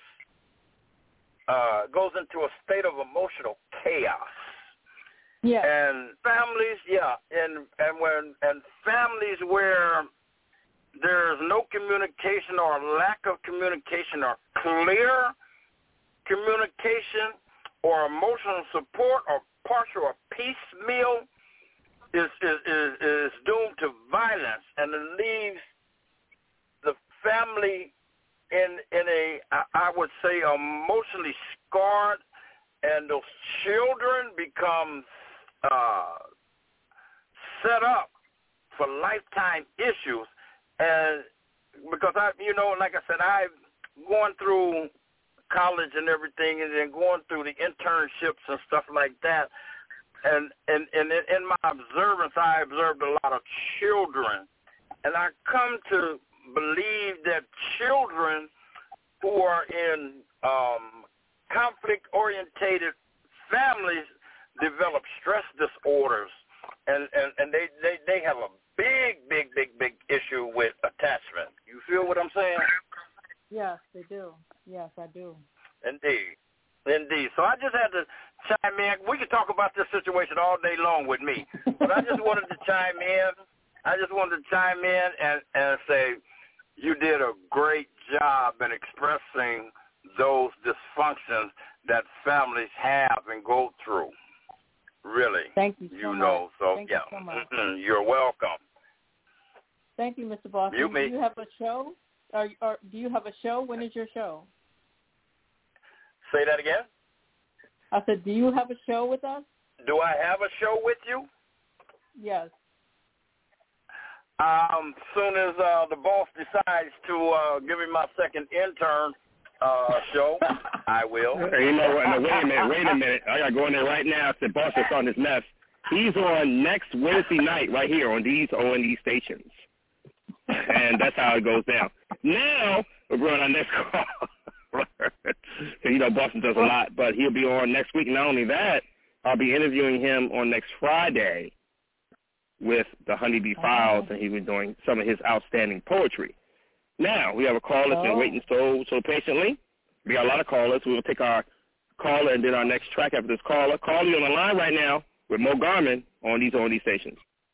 uh, goes into a state of emotional chaos. Yeah. And families, yeah, and and when and families where there's no communication or lack of communication or clear communication or emotional support or partial or piecemeal is, is, is, is doomed to violence, and it leaves the family in in a, I would say, emotionally scarred, and those children become uh, set up for lifetime issues. And because I, you know, like I said, I've gone through college and everything, and then going through the internships and stuff like that. And and, and in my observance, I observed a lot of children, and I come to believe that children who are in um, conflict-orientated families develop stress disorders, and, and, and they, they, they have a big, big, big, big issue with attachment. You feel what I'm saying? Yes, they do. Yes, I do. Indeed. Indeed. So I just had to chime in. We could talk about this situation all day long with me, but I just wanted to chime in. I just wanted to chime in and, and say you did a great job in expressing those dysfunctions that families have and go through. Really. Thank you so you much. know, so Thank yeah. you so much. Mm-hmm. You're welcome. Thank you, Mister Boston. You do may. you have a show? Or, or do you have a show? When is your show? Say that again? I said, do you have a show with us? Do I have a show with you? Yes. Um, soon as uh, the boss decides to uh, give me my second intern uh, show, I will. Hey, you know what? No, wait a minute. Wait a minute. I got to go in there right now. The boss is on his mess. He's on next Wednesday night right here on these O N E stations. And that's how it goes down. Now, we're going on next call. So, you know, Boston does a lot, but he'll be on next week. Not only that, I'll be interviewing him on next Friday with the Honeybee Files, and he'll be doing some of his outstanding poetry. Now, we have a caller that's been Oh. waiting so so patiently. We got a lot of callers. We will take our caller and then our next track after this caller. Caller, you on the line right now with Mo Garmin on these on these stations.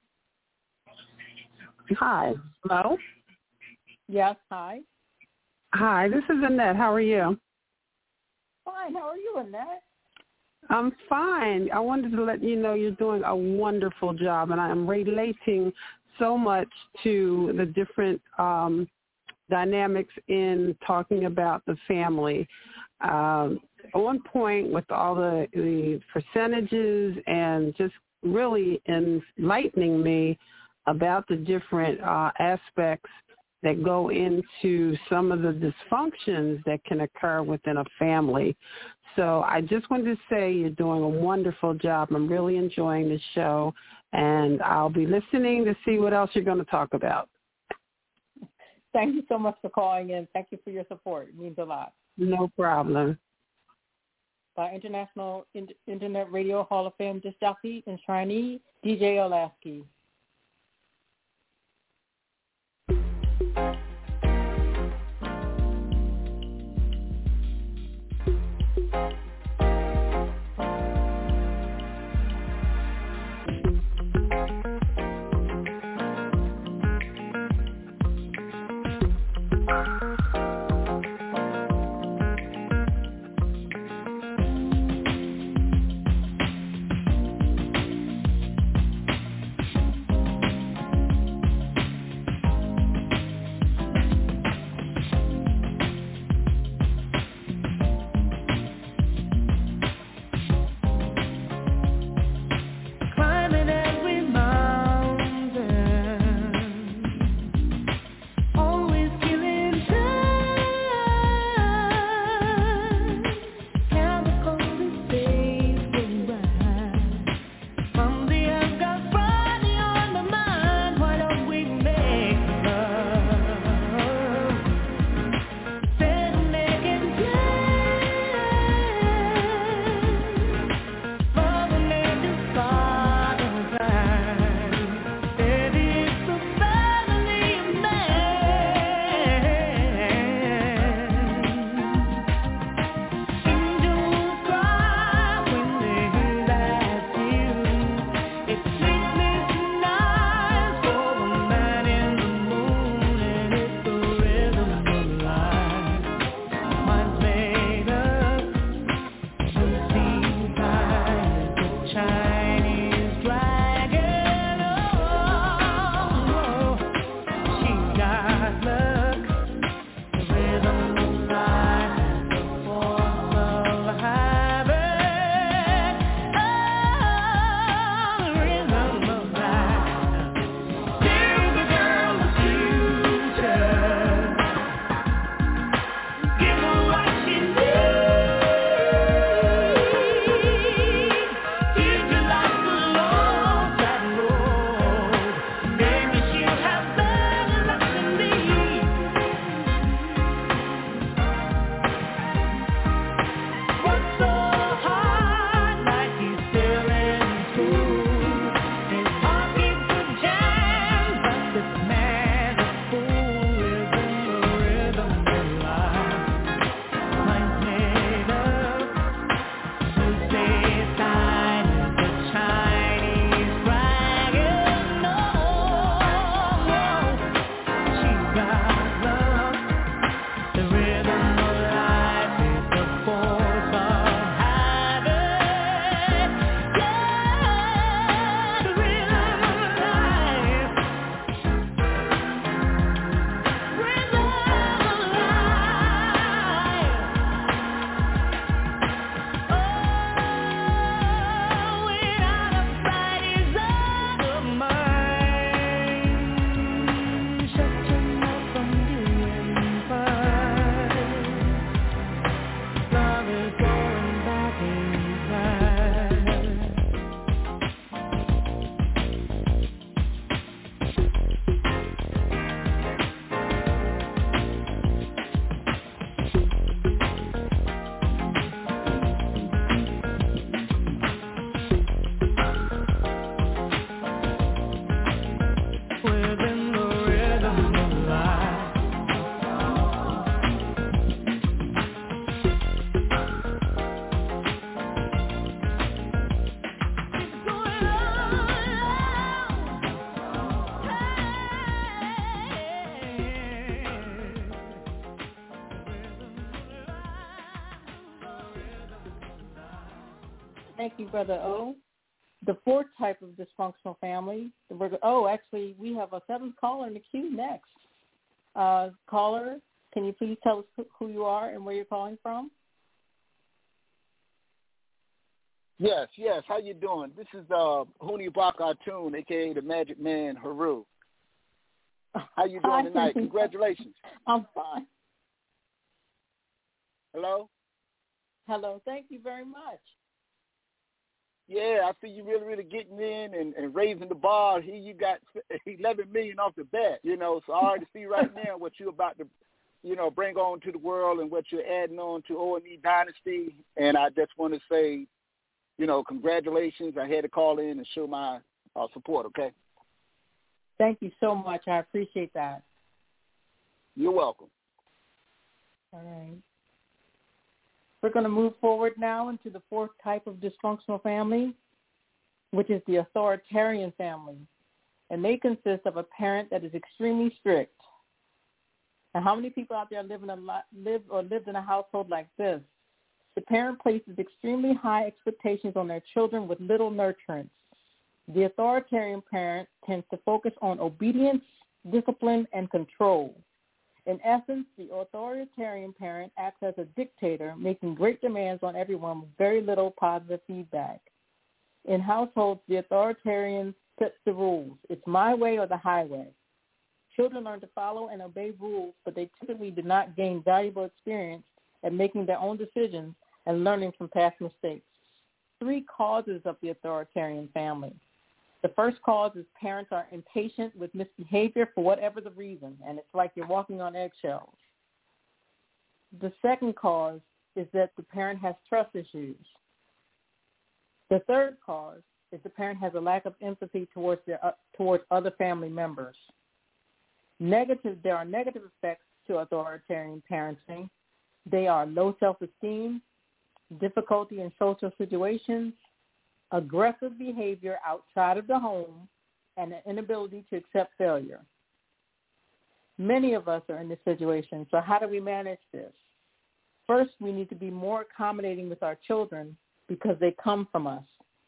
Hi. Hello? Yes, hi. Hi, this is Annette. How are you? Fine. How are you, Annette? I'm fine. I wanted to let you know you're doing a wonderful job, and I am relating so much to the different um, dynamics in talking about the family. Um, on point with all the, the percentages and just really enlightening me about the different uh, aspects that go into some of the dysfunctions that can occur within a family. So I just wanted to say you're doing a wonderful job. I'm really enjoying the show, and I'll be listening to see what else you're going to talk about. Thank you so much for calling in. Thank you for your support. It means a lot. No problem. By International In- Internet Radio Hall of Fame disc jockey and Shrinee, D J Olasky. Thank you, Brother O. The fourth type of dysfunctional family, the, oh, actually, we have a seventh caller in the queue next. Uh, caller, can you please tell us who you are and where you're calling from? Yes, yes. How you doing? This is uh, Huni Bakatun, a k a the Magic Man, Haru. How you doing tonight? Congratulations. I'm fine. Hello? Hello. Thank you very much. Yeah, I see you really, really getting in and, and raising the bar. Here you got eleven million off the bat, you know, so I already see right now what you're about to, you know, bring on to the world and what you're adding on to O and E Dynasty. And I just want to say, you know, congratulations. I had to call in and show my uh, support, okay? Thank you so much. I appreciate that. You're welcome. All right. We're going to move forward now into the fourth type of dysfunctional family, which is the authoritarian family. And they consist of a parent that is extremely strict. Now, how many people out there live in a lot, live or lived in a household like this? The parent places extremely high expectations on their children with little nurturance. The authoritarian parent tends to focus on obedience, discipline, and control. In essence, the authoritarian parent acts as a dictator, making great demands on everyone with very little positive feedback. In households, the authoritarian sets the rules. It's my way or the highway. Children learn to follow and obey rules, but they typically do not gain valuable experience at making their own decisions and learning from past mistakes. Three causes of the authoritarian family. The first cause is parents are impatient with misbehavior for whatever the reason, and it's like you're walking on eggshells. The second cause is that the parent has trust issues. The third cause is the parent has a lack of empathy towards their uh, towards other family members. Negative, there are negative effects to authoritarian parenting. They are low self-esteem, difficulty in social situations, aggressive behavior outside of the home, and an inability to accept failure. Many of us are in this situation, so how do we manage this? First, we need to be more accommodating with our children because they come from us.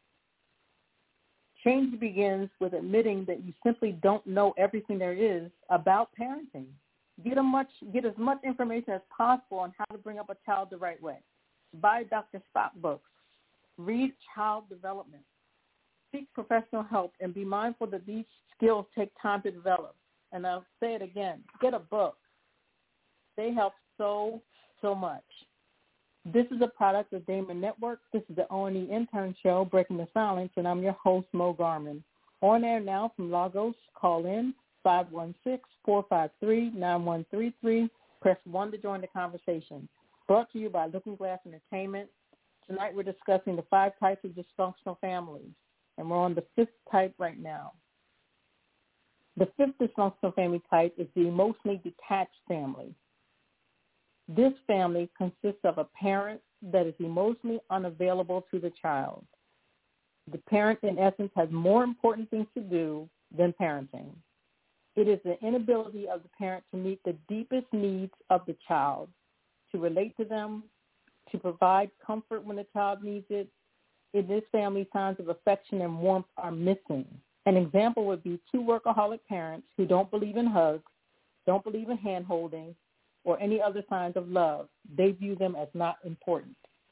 Change begins with admitting that you simply don't know everything there is about parenting. Get, a much, get as much information as possible on how to bring up a child the right way. Buy Doctor Spock books. Read child development. Seek professional help and be mindful that these skills take time to develop. And I'll say it again, get a book. They help so, so much. This is a product of Damon Network. This is the O and E Intern Show, Breaking the Silence, and I'm your host, Mo Garmin. On air now from Lagos, call in five one six, four five three, nine one three three. Press one to join the conversation. Brought to you by Looking Glass Entertainment. Tonight we're discussing the five types of dysfunctional families, and we're on the fifth type right now. The fifth dysfunctional family type is the emotionally detached family. This family consists of a parent that is emotionally unavailable to the child. The parent, in essence, has more important things to do than parenting. It is the inability of the parent to meet the deepest needs of the child, to relate to them, to provide comfort when the child needs it. In this family, signs of affection and warmth are missing. An example would be two workaholic parents who don't believe in hugs, don't believe in hand-holding, or any other signs of love. They view them as not important.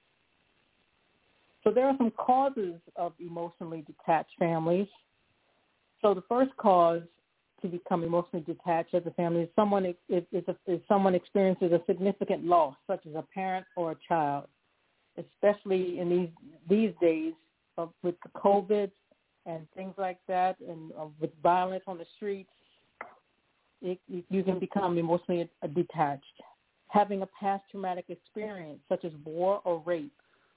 So there are some causes of emotionally detached families. So the first cause to become emotionally detached as a family is someone is, is, is, a, is someone experiences a significant loss, such as a parent or a child, especially in these these days of, with the COVID and things like that, and uh, with violence on the streets. It, it, you can become emotionally detached. Having a past traumatic experience, such as war or rape.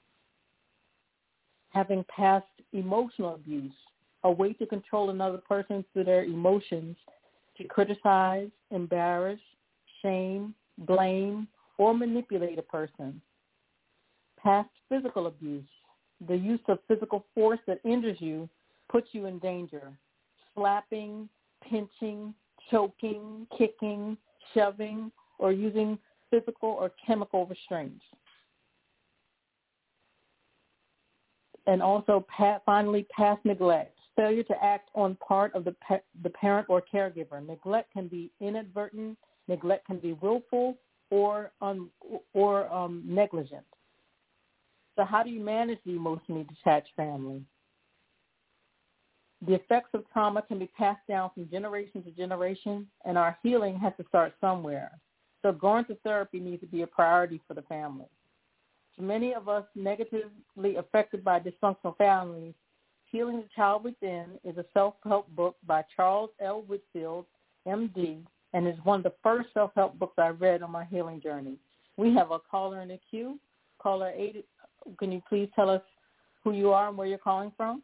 Having past emotional abuse, a way to control another person through their emotions, to criticize, embarrass, shame, blame, or manipulate a person. Past physical abuse, the use of physical force that injures you, puts you in danger. Slapping, pinching, choking, kicking, shoving, or using physical or chemical restraints. and also pa- finally past neglect, failure to act on part of the pa- the parent or caregiver. Neglect can be inadvertent, neglect can be willful or um, or um, negligent. So how do you manage the emotionally detached family? The effects of trauma can be passed down from generation to generation, and our healing has to start somewhere. So going to therapy needs to be a priority for the family. For many of us negatively affected by dysfunctional families, Healing the Child Within is a self-help book by Charles L. Whitfield, M D, and is one of the first self-help books I read on my healing journey. We have a caller in the queue. Caller eight, can you please tell us who you are and where you're calling from?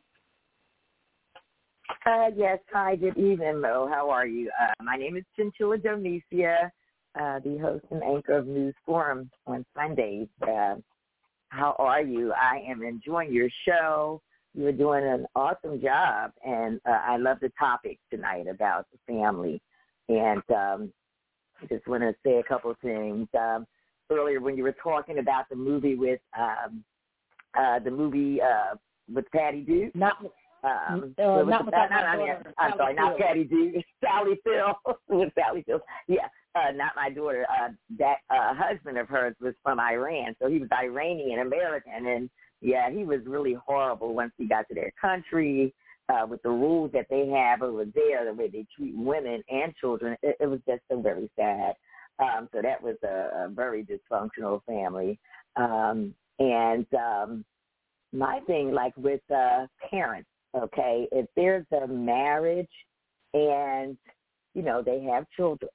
Uh, yes, hi, good evening, Mo. How are you? Uh, my name is Chinchilla Donicia, uh, the host and anchor of News Forum on Sundays. Uh, how are you? I am enjoying your show. You're doing an awesome job, and uh, I love the topic tonight about the family. And um, I just want to say a couple of things. Um, earlier when you were talking about the movie with um, uh, the movie uh, with Patty Duke. Not Um, uh, not not with without that, my no, no, daughter, I'm Sally sorry, not Field. Patty D. Sally Phil with Sally Phil. Yeah, uh, not my daughter. Uh, that uh, husband of hers was from Iran, so he was Iranian American, and yeah, he was really horrible once he got to their country uh, with the rules that they have over there, the way they treat women and children. It, it was just so very sad. Um, so that was a, a very dysfunctional family, um, and um, my thing, like with uh, parents. Okay, if there's a marriage and, you know, they have children,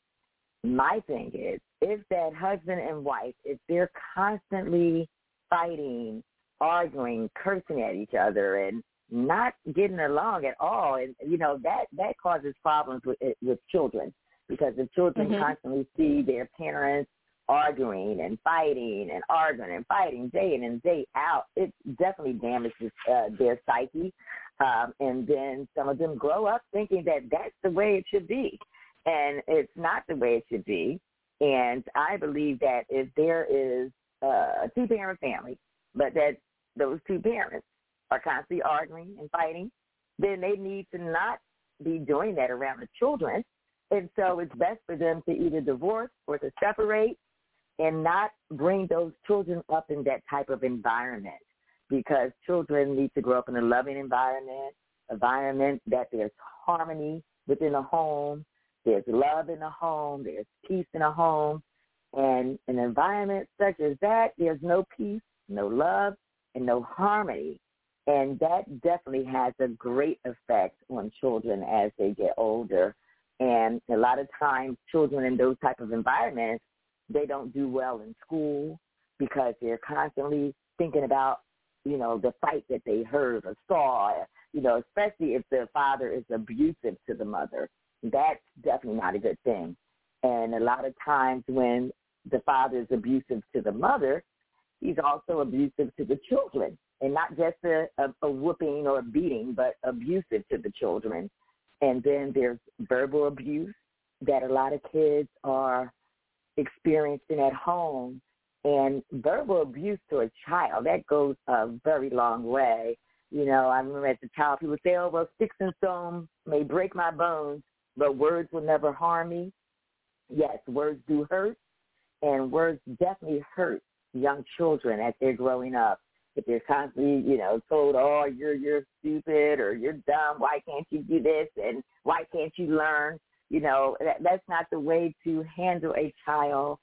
my thing is, if that husband and wife, if they're constantly fighting, arguing, cursing at each other and not getting along at all, and, you know, that, that causes problems with with children, because if children Mm-hmm. constantly see their parents arguing and fighting and arguing and fighting day in and day out, it definitely damages uh, their psyche. Um, and then some of them grow up thinking that that's the way it should be. And it's not the way it should be. And I believe that if there is uh, a two-parent family, but that those two parents are constantly arguing and fighting, then they need to not be doing that around the children. And so it's best for them to either divorce or to separate and not bring those children up in that type of environment, because children need to grow up in a loving environment, environment that there's harmony within the home, there's love in the home, there's peace in the home. And an environment such as that, there's no peace, no love, and no harmony. And that definitely has a great effect on children as they get older. And a lot of times children in those type of environments, they don't do well in school because they're constantly thinking about, you know, the fight that they heard or saw, you know, especially if the father is abusive to the mother. That's definitely not a good thing. And a lot of times when the father is abusive to the mother, he's also abusive to the children, and not just a, a, a whooping or a beating, but abusive to the children. And then there's verbal abuse that a lot of kids are experiencing at home. And verbal abuse to a child, that goes a very long way. You know, I remember as a child, people say, oh, well, sticks and stones may break my bones, but words will never harm me. Yes, words do hurt, and words definitely hurt young children as they're growing up. If they're constantly, you know, told, oh, you're you're stupid or you're dumb, why can't you do this, and why can't you learn? You know, that, that's not the way to handle a child.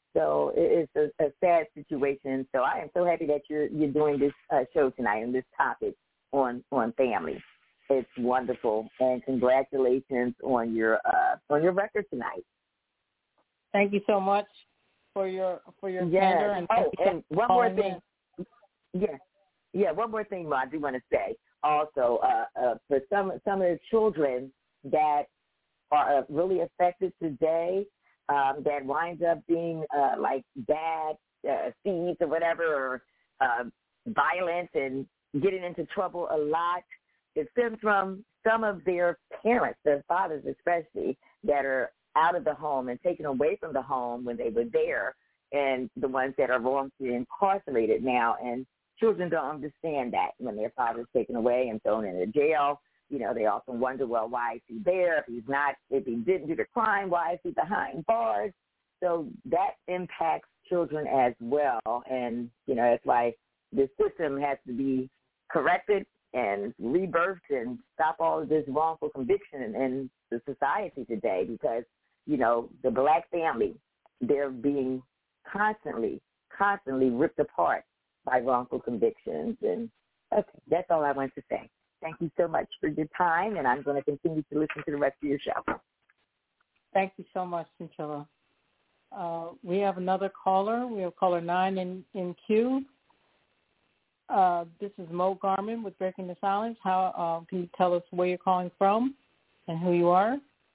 So it's a, a sad situation. So I am so happy that you're you're doing this uh, show tonight and this topic on, on family. It's wonderful, and congratulations on your uh, on your record tonight. Thank you so much for your for your Yes. candor. And oh, and one more calling thing. in. Yeah, yeah. One more thing, I do want to say. Also, uh, uh, for some some of the children that are uh, really affected today, um, that winds up being uh, like bad uh, seeds or whatever, or uh, violent and getting into trouble a lot. It stems from some of their parents, their fathers especially, that are out of the home and taken away from the home when they were there, and the ones that are wrongfully incarcerated now. And children don't understand that when their father's taken away and thrown into jail. You know, they often wonder, well, why is he there? If he's not, if he didn't do the crime, why is he behind bars? So that impacts children as well. And, you know, that's why the system has to be corrected and rebirthed and stop all of this wrongful conviction in, in the society today because, you know, the black family, they're being constantly, constantly ripped apart by wrongful convictions. And, okay, that's all I want to say. Thank you so much for your time, and I'm going to continue to listen to the rest of your show. Thank you so much, Chinchilla. Uh, we have another caller. We have caller nine in, in queue. Uh, this is Mo Garman with Breaking the Silence. How uh, can you tell us where you're calling from and who you are?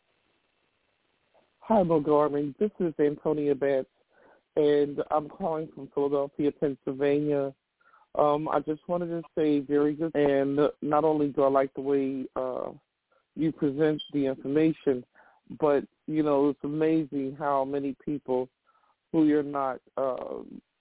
Hi, Mo Garman. This is Antonia Betts, and I'm calling from Philadelphia, Pennsylvania. Um, I just wanted to say very good, and not only do I like the way uh, you present the information, but, you know, it's amazing how many people who you're not uh,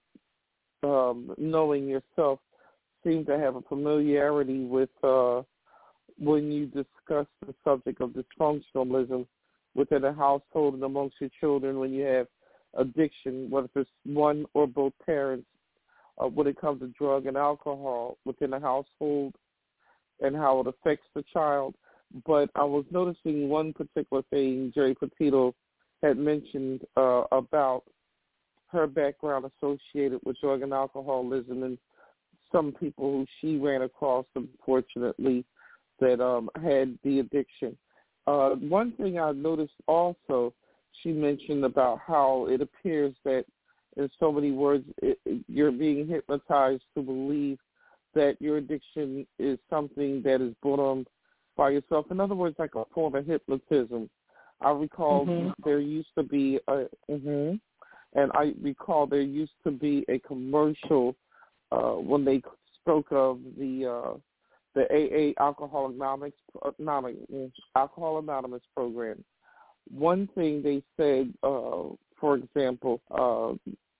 um, knowing yourself seem to have a familiarity with uh, when you discuss the subject of dysfunctionalism within a household and amongst your children when you have addiction, whether it's one or both parents. Uh, when it comes to drug and alcohol within the household and how it affects the child. But I was noticing one particular thing Jerry Petito had mentioned uh, about her background associated with drug and alcoholism and some people who she ran across, unfortunately, that um, had the addiction. Uh, one thing I noticed also, she mentioned about how it appears that in so many words, it, it, you're being hypnotized to believe that your addiction is something that is brought on by yourself. In other words, like a form of hypnotism. I recall mm-hmm. there used to be a, mm-hmm, and I recall there used to be a commercial uh, when they spoke of the uh, the A A Alcohol Anonymous, Anonymous Alcohol Anonymous program. One thing they said, uh, for example, uh,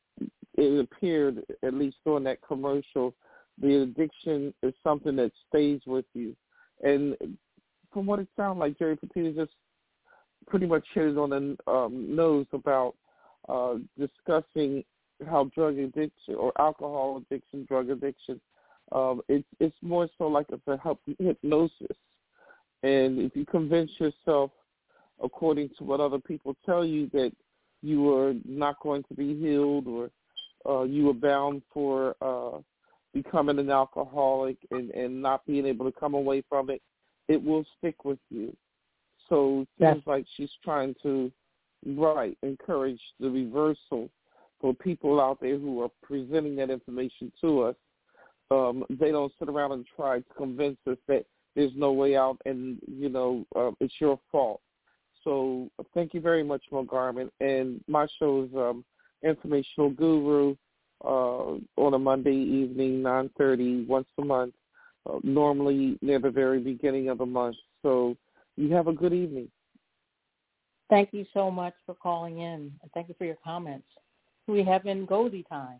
it appeared, at least during that commercial, the addiction is something that stays with you. And from what it sounded like, Jerry Petito just pretty much hit it on the um, nose about uh, discussing how drug addiction or alcohol addiction, drug addiction, um, it's, it's more so like it's a hypnosis. And if you convince yourself, according to what other people tell you, that you are not going to be healed or uh, you are bound for uh, becoming an alcoholic and, and not being able to come away from it, it will stick with you. So it seems yes. like she's trying to, right, encourage the reversal for people out there who are presenting that information to us. Um, they don't sit around and try to convince us that there's no way out and, you know, uh, it's your fault. So thank you very much, Mo Garman. And my show is um, Informational Guru uh, on a Monday evening, nine thirty, once a month, uh, normally near the very beginning of the month. So you have a good evening. Thank you so much for calling in. And thank you for your comments. We have in Goldie time.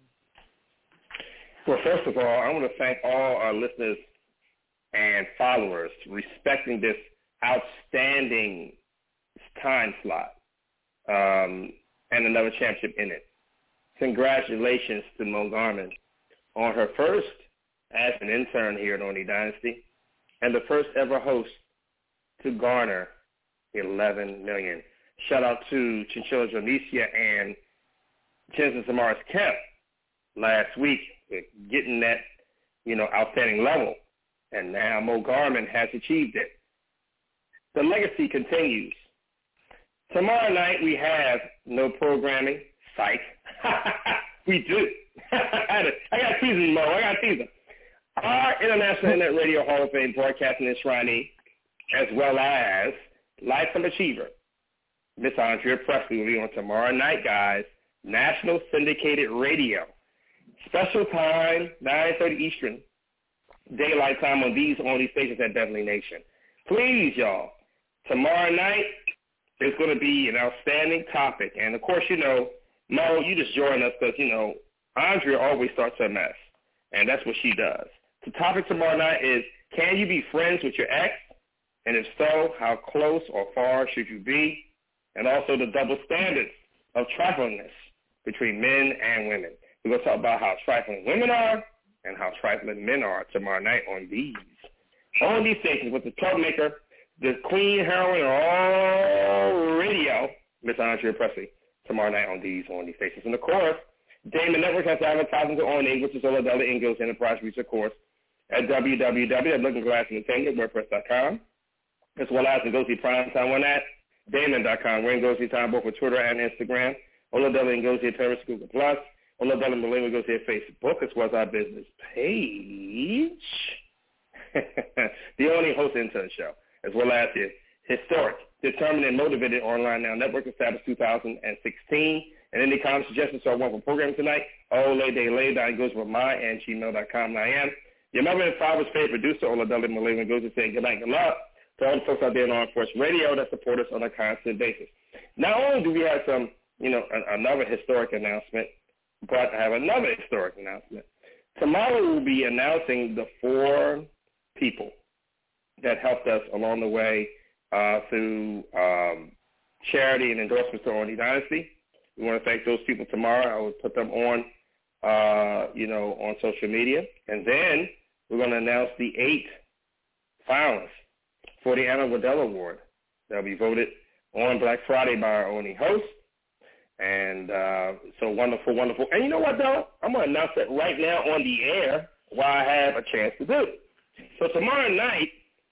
Well, first of all, I want to thank all our listeners and followers respecting this outstanding time slot um, and another championship in it. Congratulations to Mo Garman on her first as an intern here at O N E Dynasty and the first ever host to garner eleven million dollars. Shout out to Chinchilla Jonicia and Jensen Samaras Kemp last week getting that, you know, outstanding level. And now Mo Garman has achieved it. The legacy continues. Tomorrow night we have no programming. Psych. We do. I got to tease him, Mo. I got to tease him. Our International Internet Radio Hall of Fame broadcasting enshrinee, as well as Lifetime Achiever, Miss Andrea Presley, will be on tomorrow night, guys. National Syndicated Radio. Special time, nine thirty Eastern, daylight time on these only stations at Beverly Nation. Please, y'all, tomorrow night is going to be an outstanding topic. And, of course, you know, Mo, you just join us because, you know, Andrea always starts her mess. and that's what she does. The topic tomorrow night is, can you be friends with your ex? And if so, how close or far should you be? And also the double standards of triflingness between men and women. We're going to talk about how trifling women are and how trifling men are tomorrow night on these. On these stations with the troublemaker, the queen heroine of all radio, Miss Andrea Presley, tomorrow night on these on these stations. And of course, Damon Network has advertising to O N E, which is Philadelphia Ingalls Enterprise Reach, of course, at w w w dot looking glass entertainment wordpress dot com, as well as Ngozi Primetime on that, Damon dot com. We're Ngozi Time both for Twitter and Instagram. Oladela Ngozi at Paris, Google Plus. Oladela Malema Ngozi at Facebook, as well as our business page. The only host intern show, as well as the historic, determined, and motivated online now network established two thousand sixteen. And any comments, suggestions or one for programming tonight, Ole De Lay, that goes with my and gmail dot com. And I am your member and father's favorite producer, Oladela Malema Ngozi, saying good night, good luck to all the folks out there on Force Radio that support us on a constant basis. Not only do we have some, you know, a, another historic announcement, but I have another historic announcement. Tomorrow we'll be announcing the four people that helped us along the way uh, through um, charity and endorsements to O N E Dynasty. We want to thank those people tomorrow. I will put them on, uh, you know, on social media. And then we're going to announce the eight finalists for the Anna Waddell Award that will be voted on Black Friday by our O N E host. And uh, so wonderful, wonderful. And you know what, though? I'm going to announce that right now on the air while I have a chance to do it. So tomorrow night,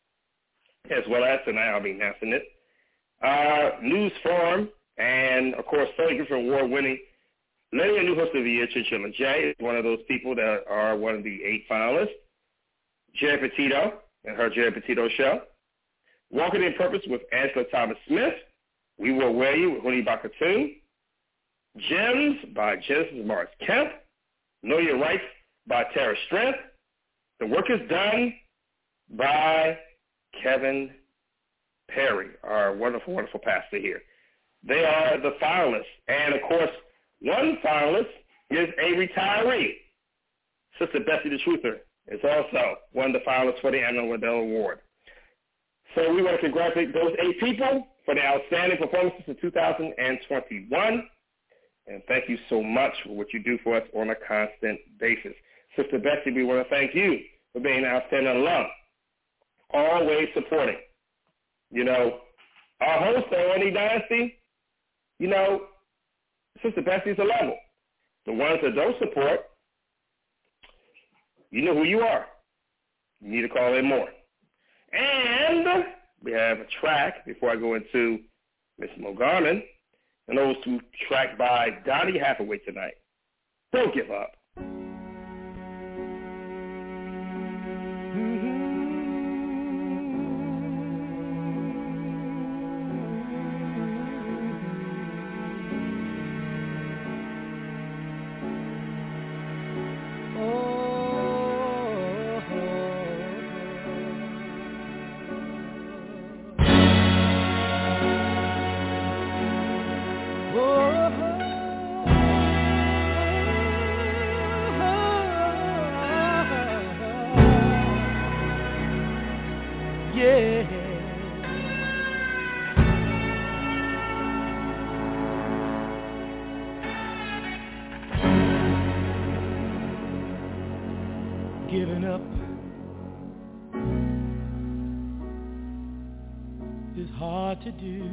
as well as tonight, I'll be announcing it, uh, News Forum and, of course, Tony Griffin Award-winning Lady and New Host of the Year, Chinchilla J, is one of those people that are one of the eight finalists. Jerry Petito and her Jerry Petito Show. Walking in Purpose with Angela Thomas-Smith. We Will Wear You with Honey Bakatoon. Gems by Genesis Morris Kemp. Know Your Rights by Tara Strength. The Work Is Done by Kevin Perry, our wonderful, wonderful pastor here. They are the finalists. And, of course, one finalist is a retiree. Sister Bessie the Truther is also one of the finalists for the Anna Waddell Award. So we want to congratulate those eight people for their outstanding performances in two thousand twenty-one. And thank you so much for what you do for us on a constant basis. Sister Bessie, we want to thank you for being an outstanding alum, always supporting. You know, our host, the O N E Dynasty, you know, Sister Bessie's a level. The ones that don't support, you know who you are. You need to call in more. And we have a track before I go into Miss Mo Garman, and those two track by Donnie Hathaway tonight. Don't give up. Giving up is hard to do.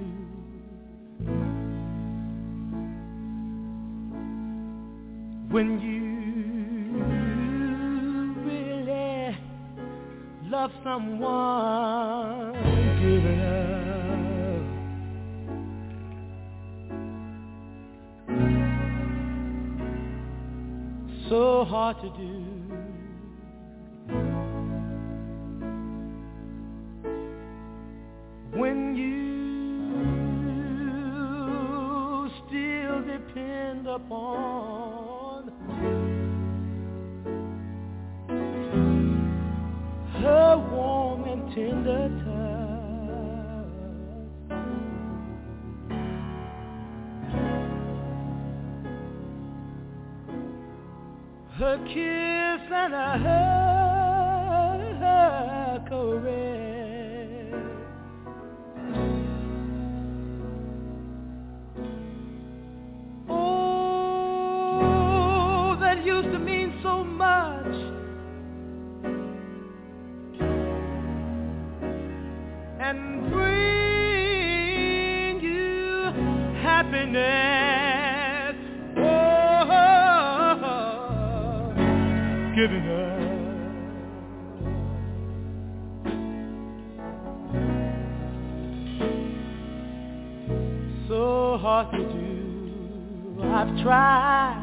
When you really love someone, giving up so hard to do. When you still depend upon her warm and tender touch, her kiss and a caress. Oh, that used to mean so much. And bring you happiness. Oh, giving her. So hard to do, I've tried.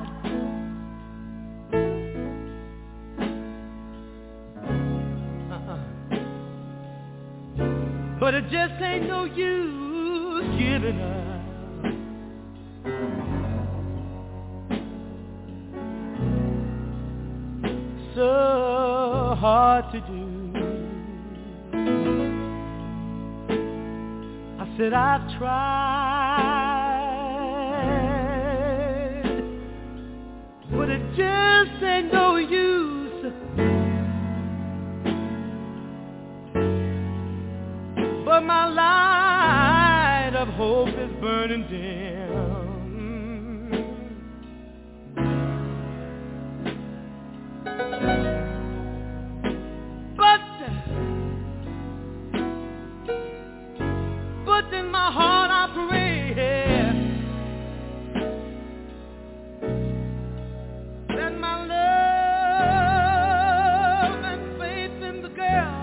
But it just ain't no use giving up. So hard to do. I said I've tried, but it just ain't no use. But my light of hope is burning dim. But, but in my heart I pray that my love and faith in the girl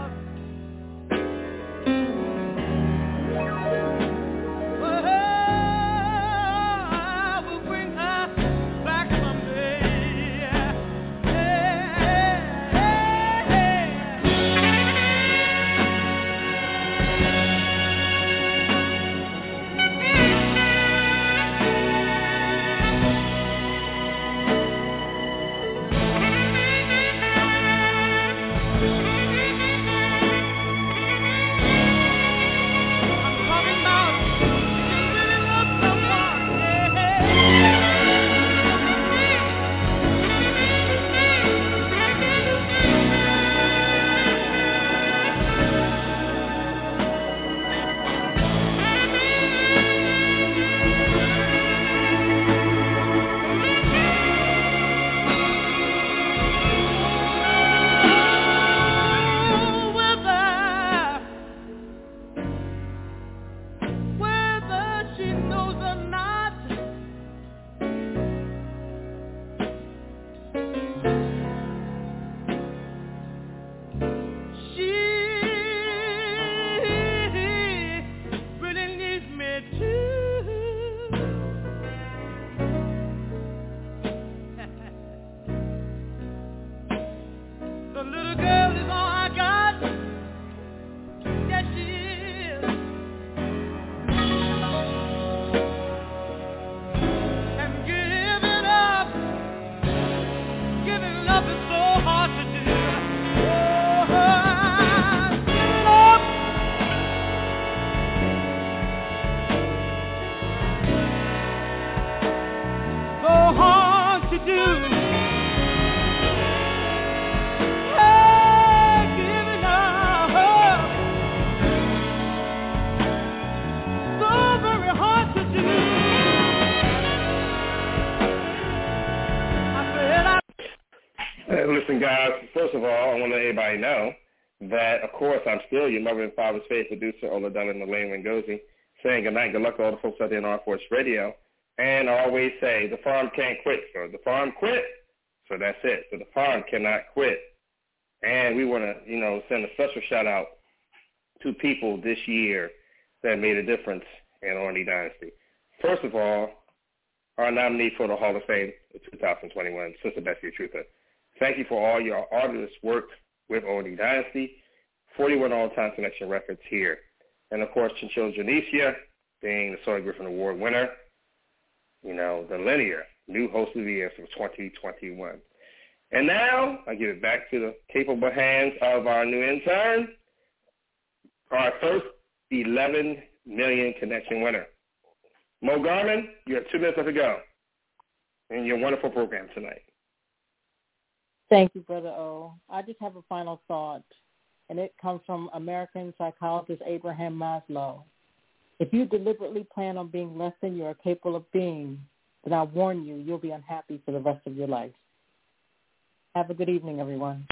Listen, guys, first of all, I want to let everybody know that, of course, I'm still your mother and father's favorite producer, Oladella Nalane Ngozi, saying good night, good luck to all the folks out there in R Force Radio. And I always say, the farm can't quit. So the farm quit, so that's it. So the farm cannot quit. And we want to, you know, send a special shout-out to people this year that made a difference in O and E Dynasty. First of all, our nominee for the Hall of Fame in two thousand twenty-one, Sister Bessie Truther. Thank you for all your artist work with O and E Dynasty, forty-one all-time connection records here. And, of course, Chinchilla Janicia, being the Soy Griffin Award winner, you know, the linear new host of the year for twenty twenty-one. And now I give it back to the capable hands of our new intern, our first eleven million connection winner. Mo Garman, you have two minutes left to go in your wonderful program tonight. Thank you, Brother O. I just have a final thought, and it comes from American psychologist Abraham Maslow. If you deliberately plan on being less than you are capable of being, then I warn you, you'll be unhappy for the rest of your life. Have a good evening, everyone.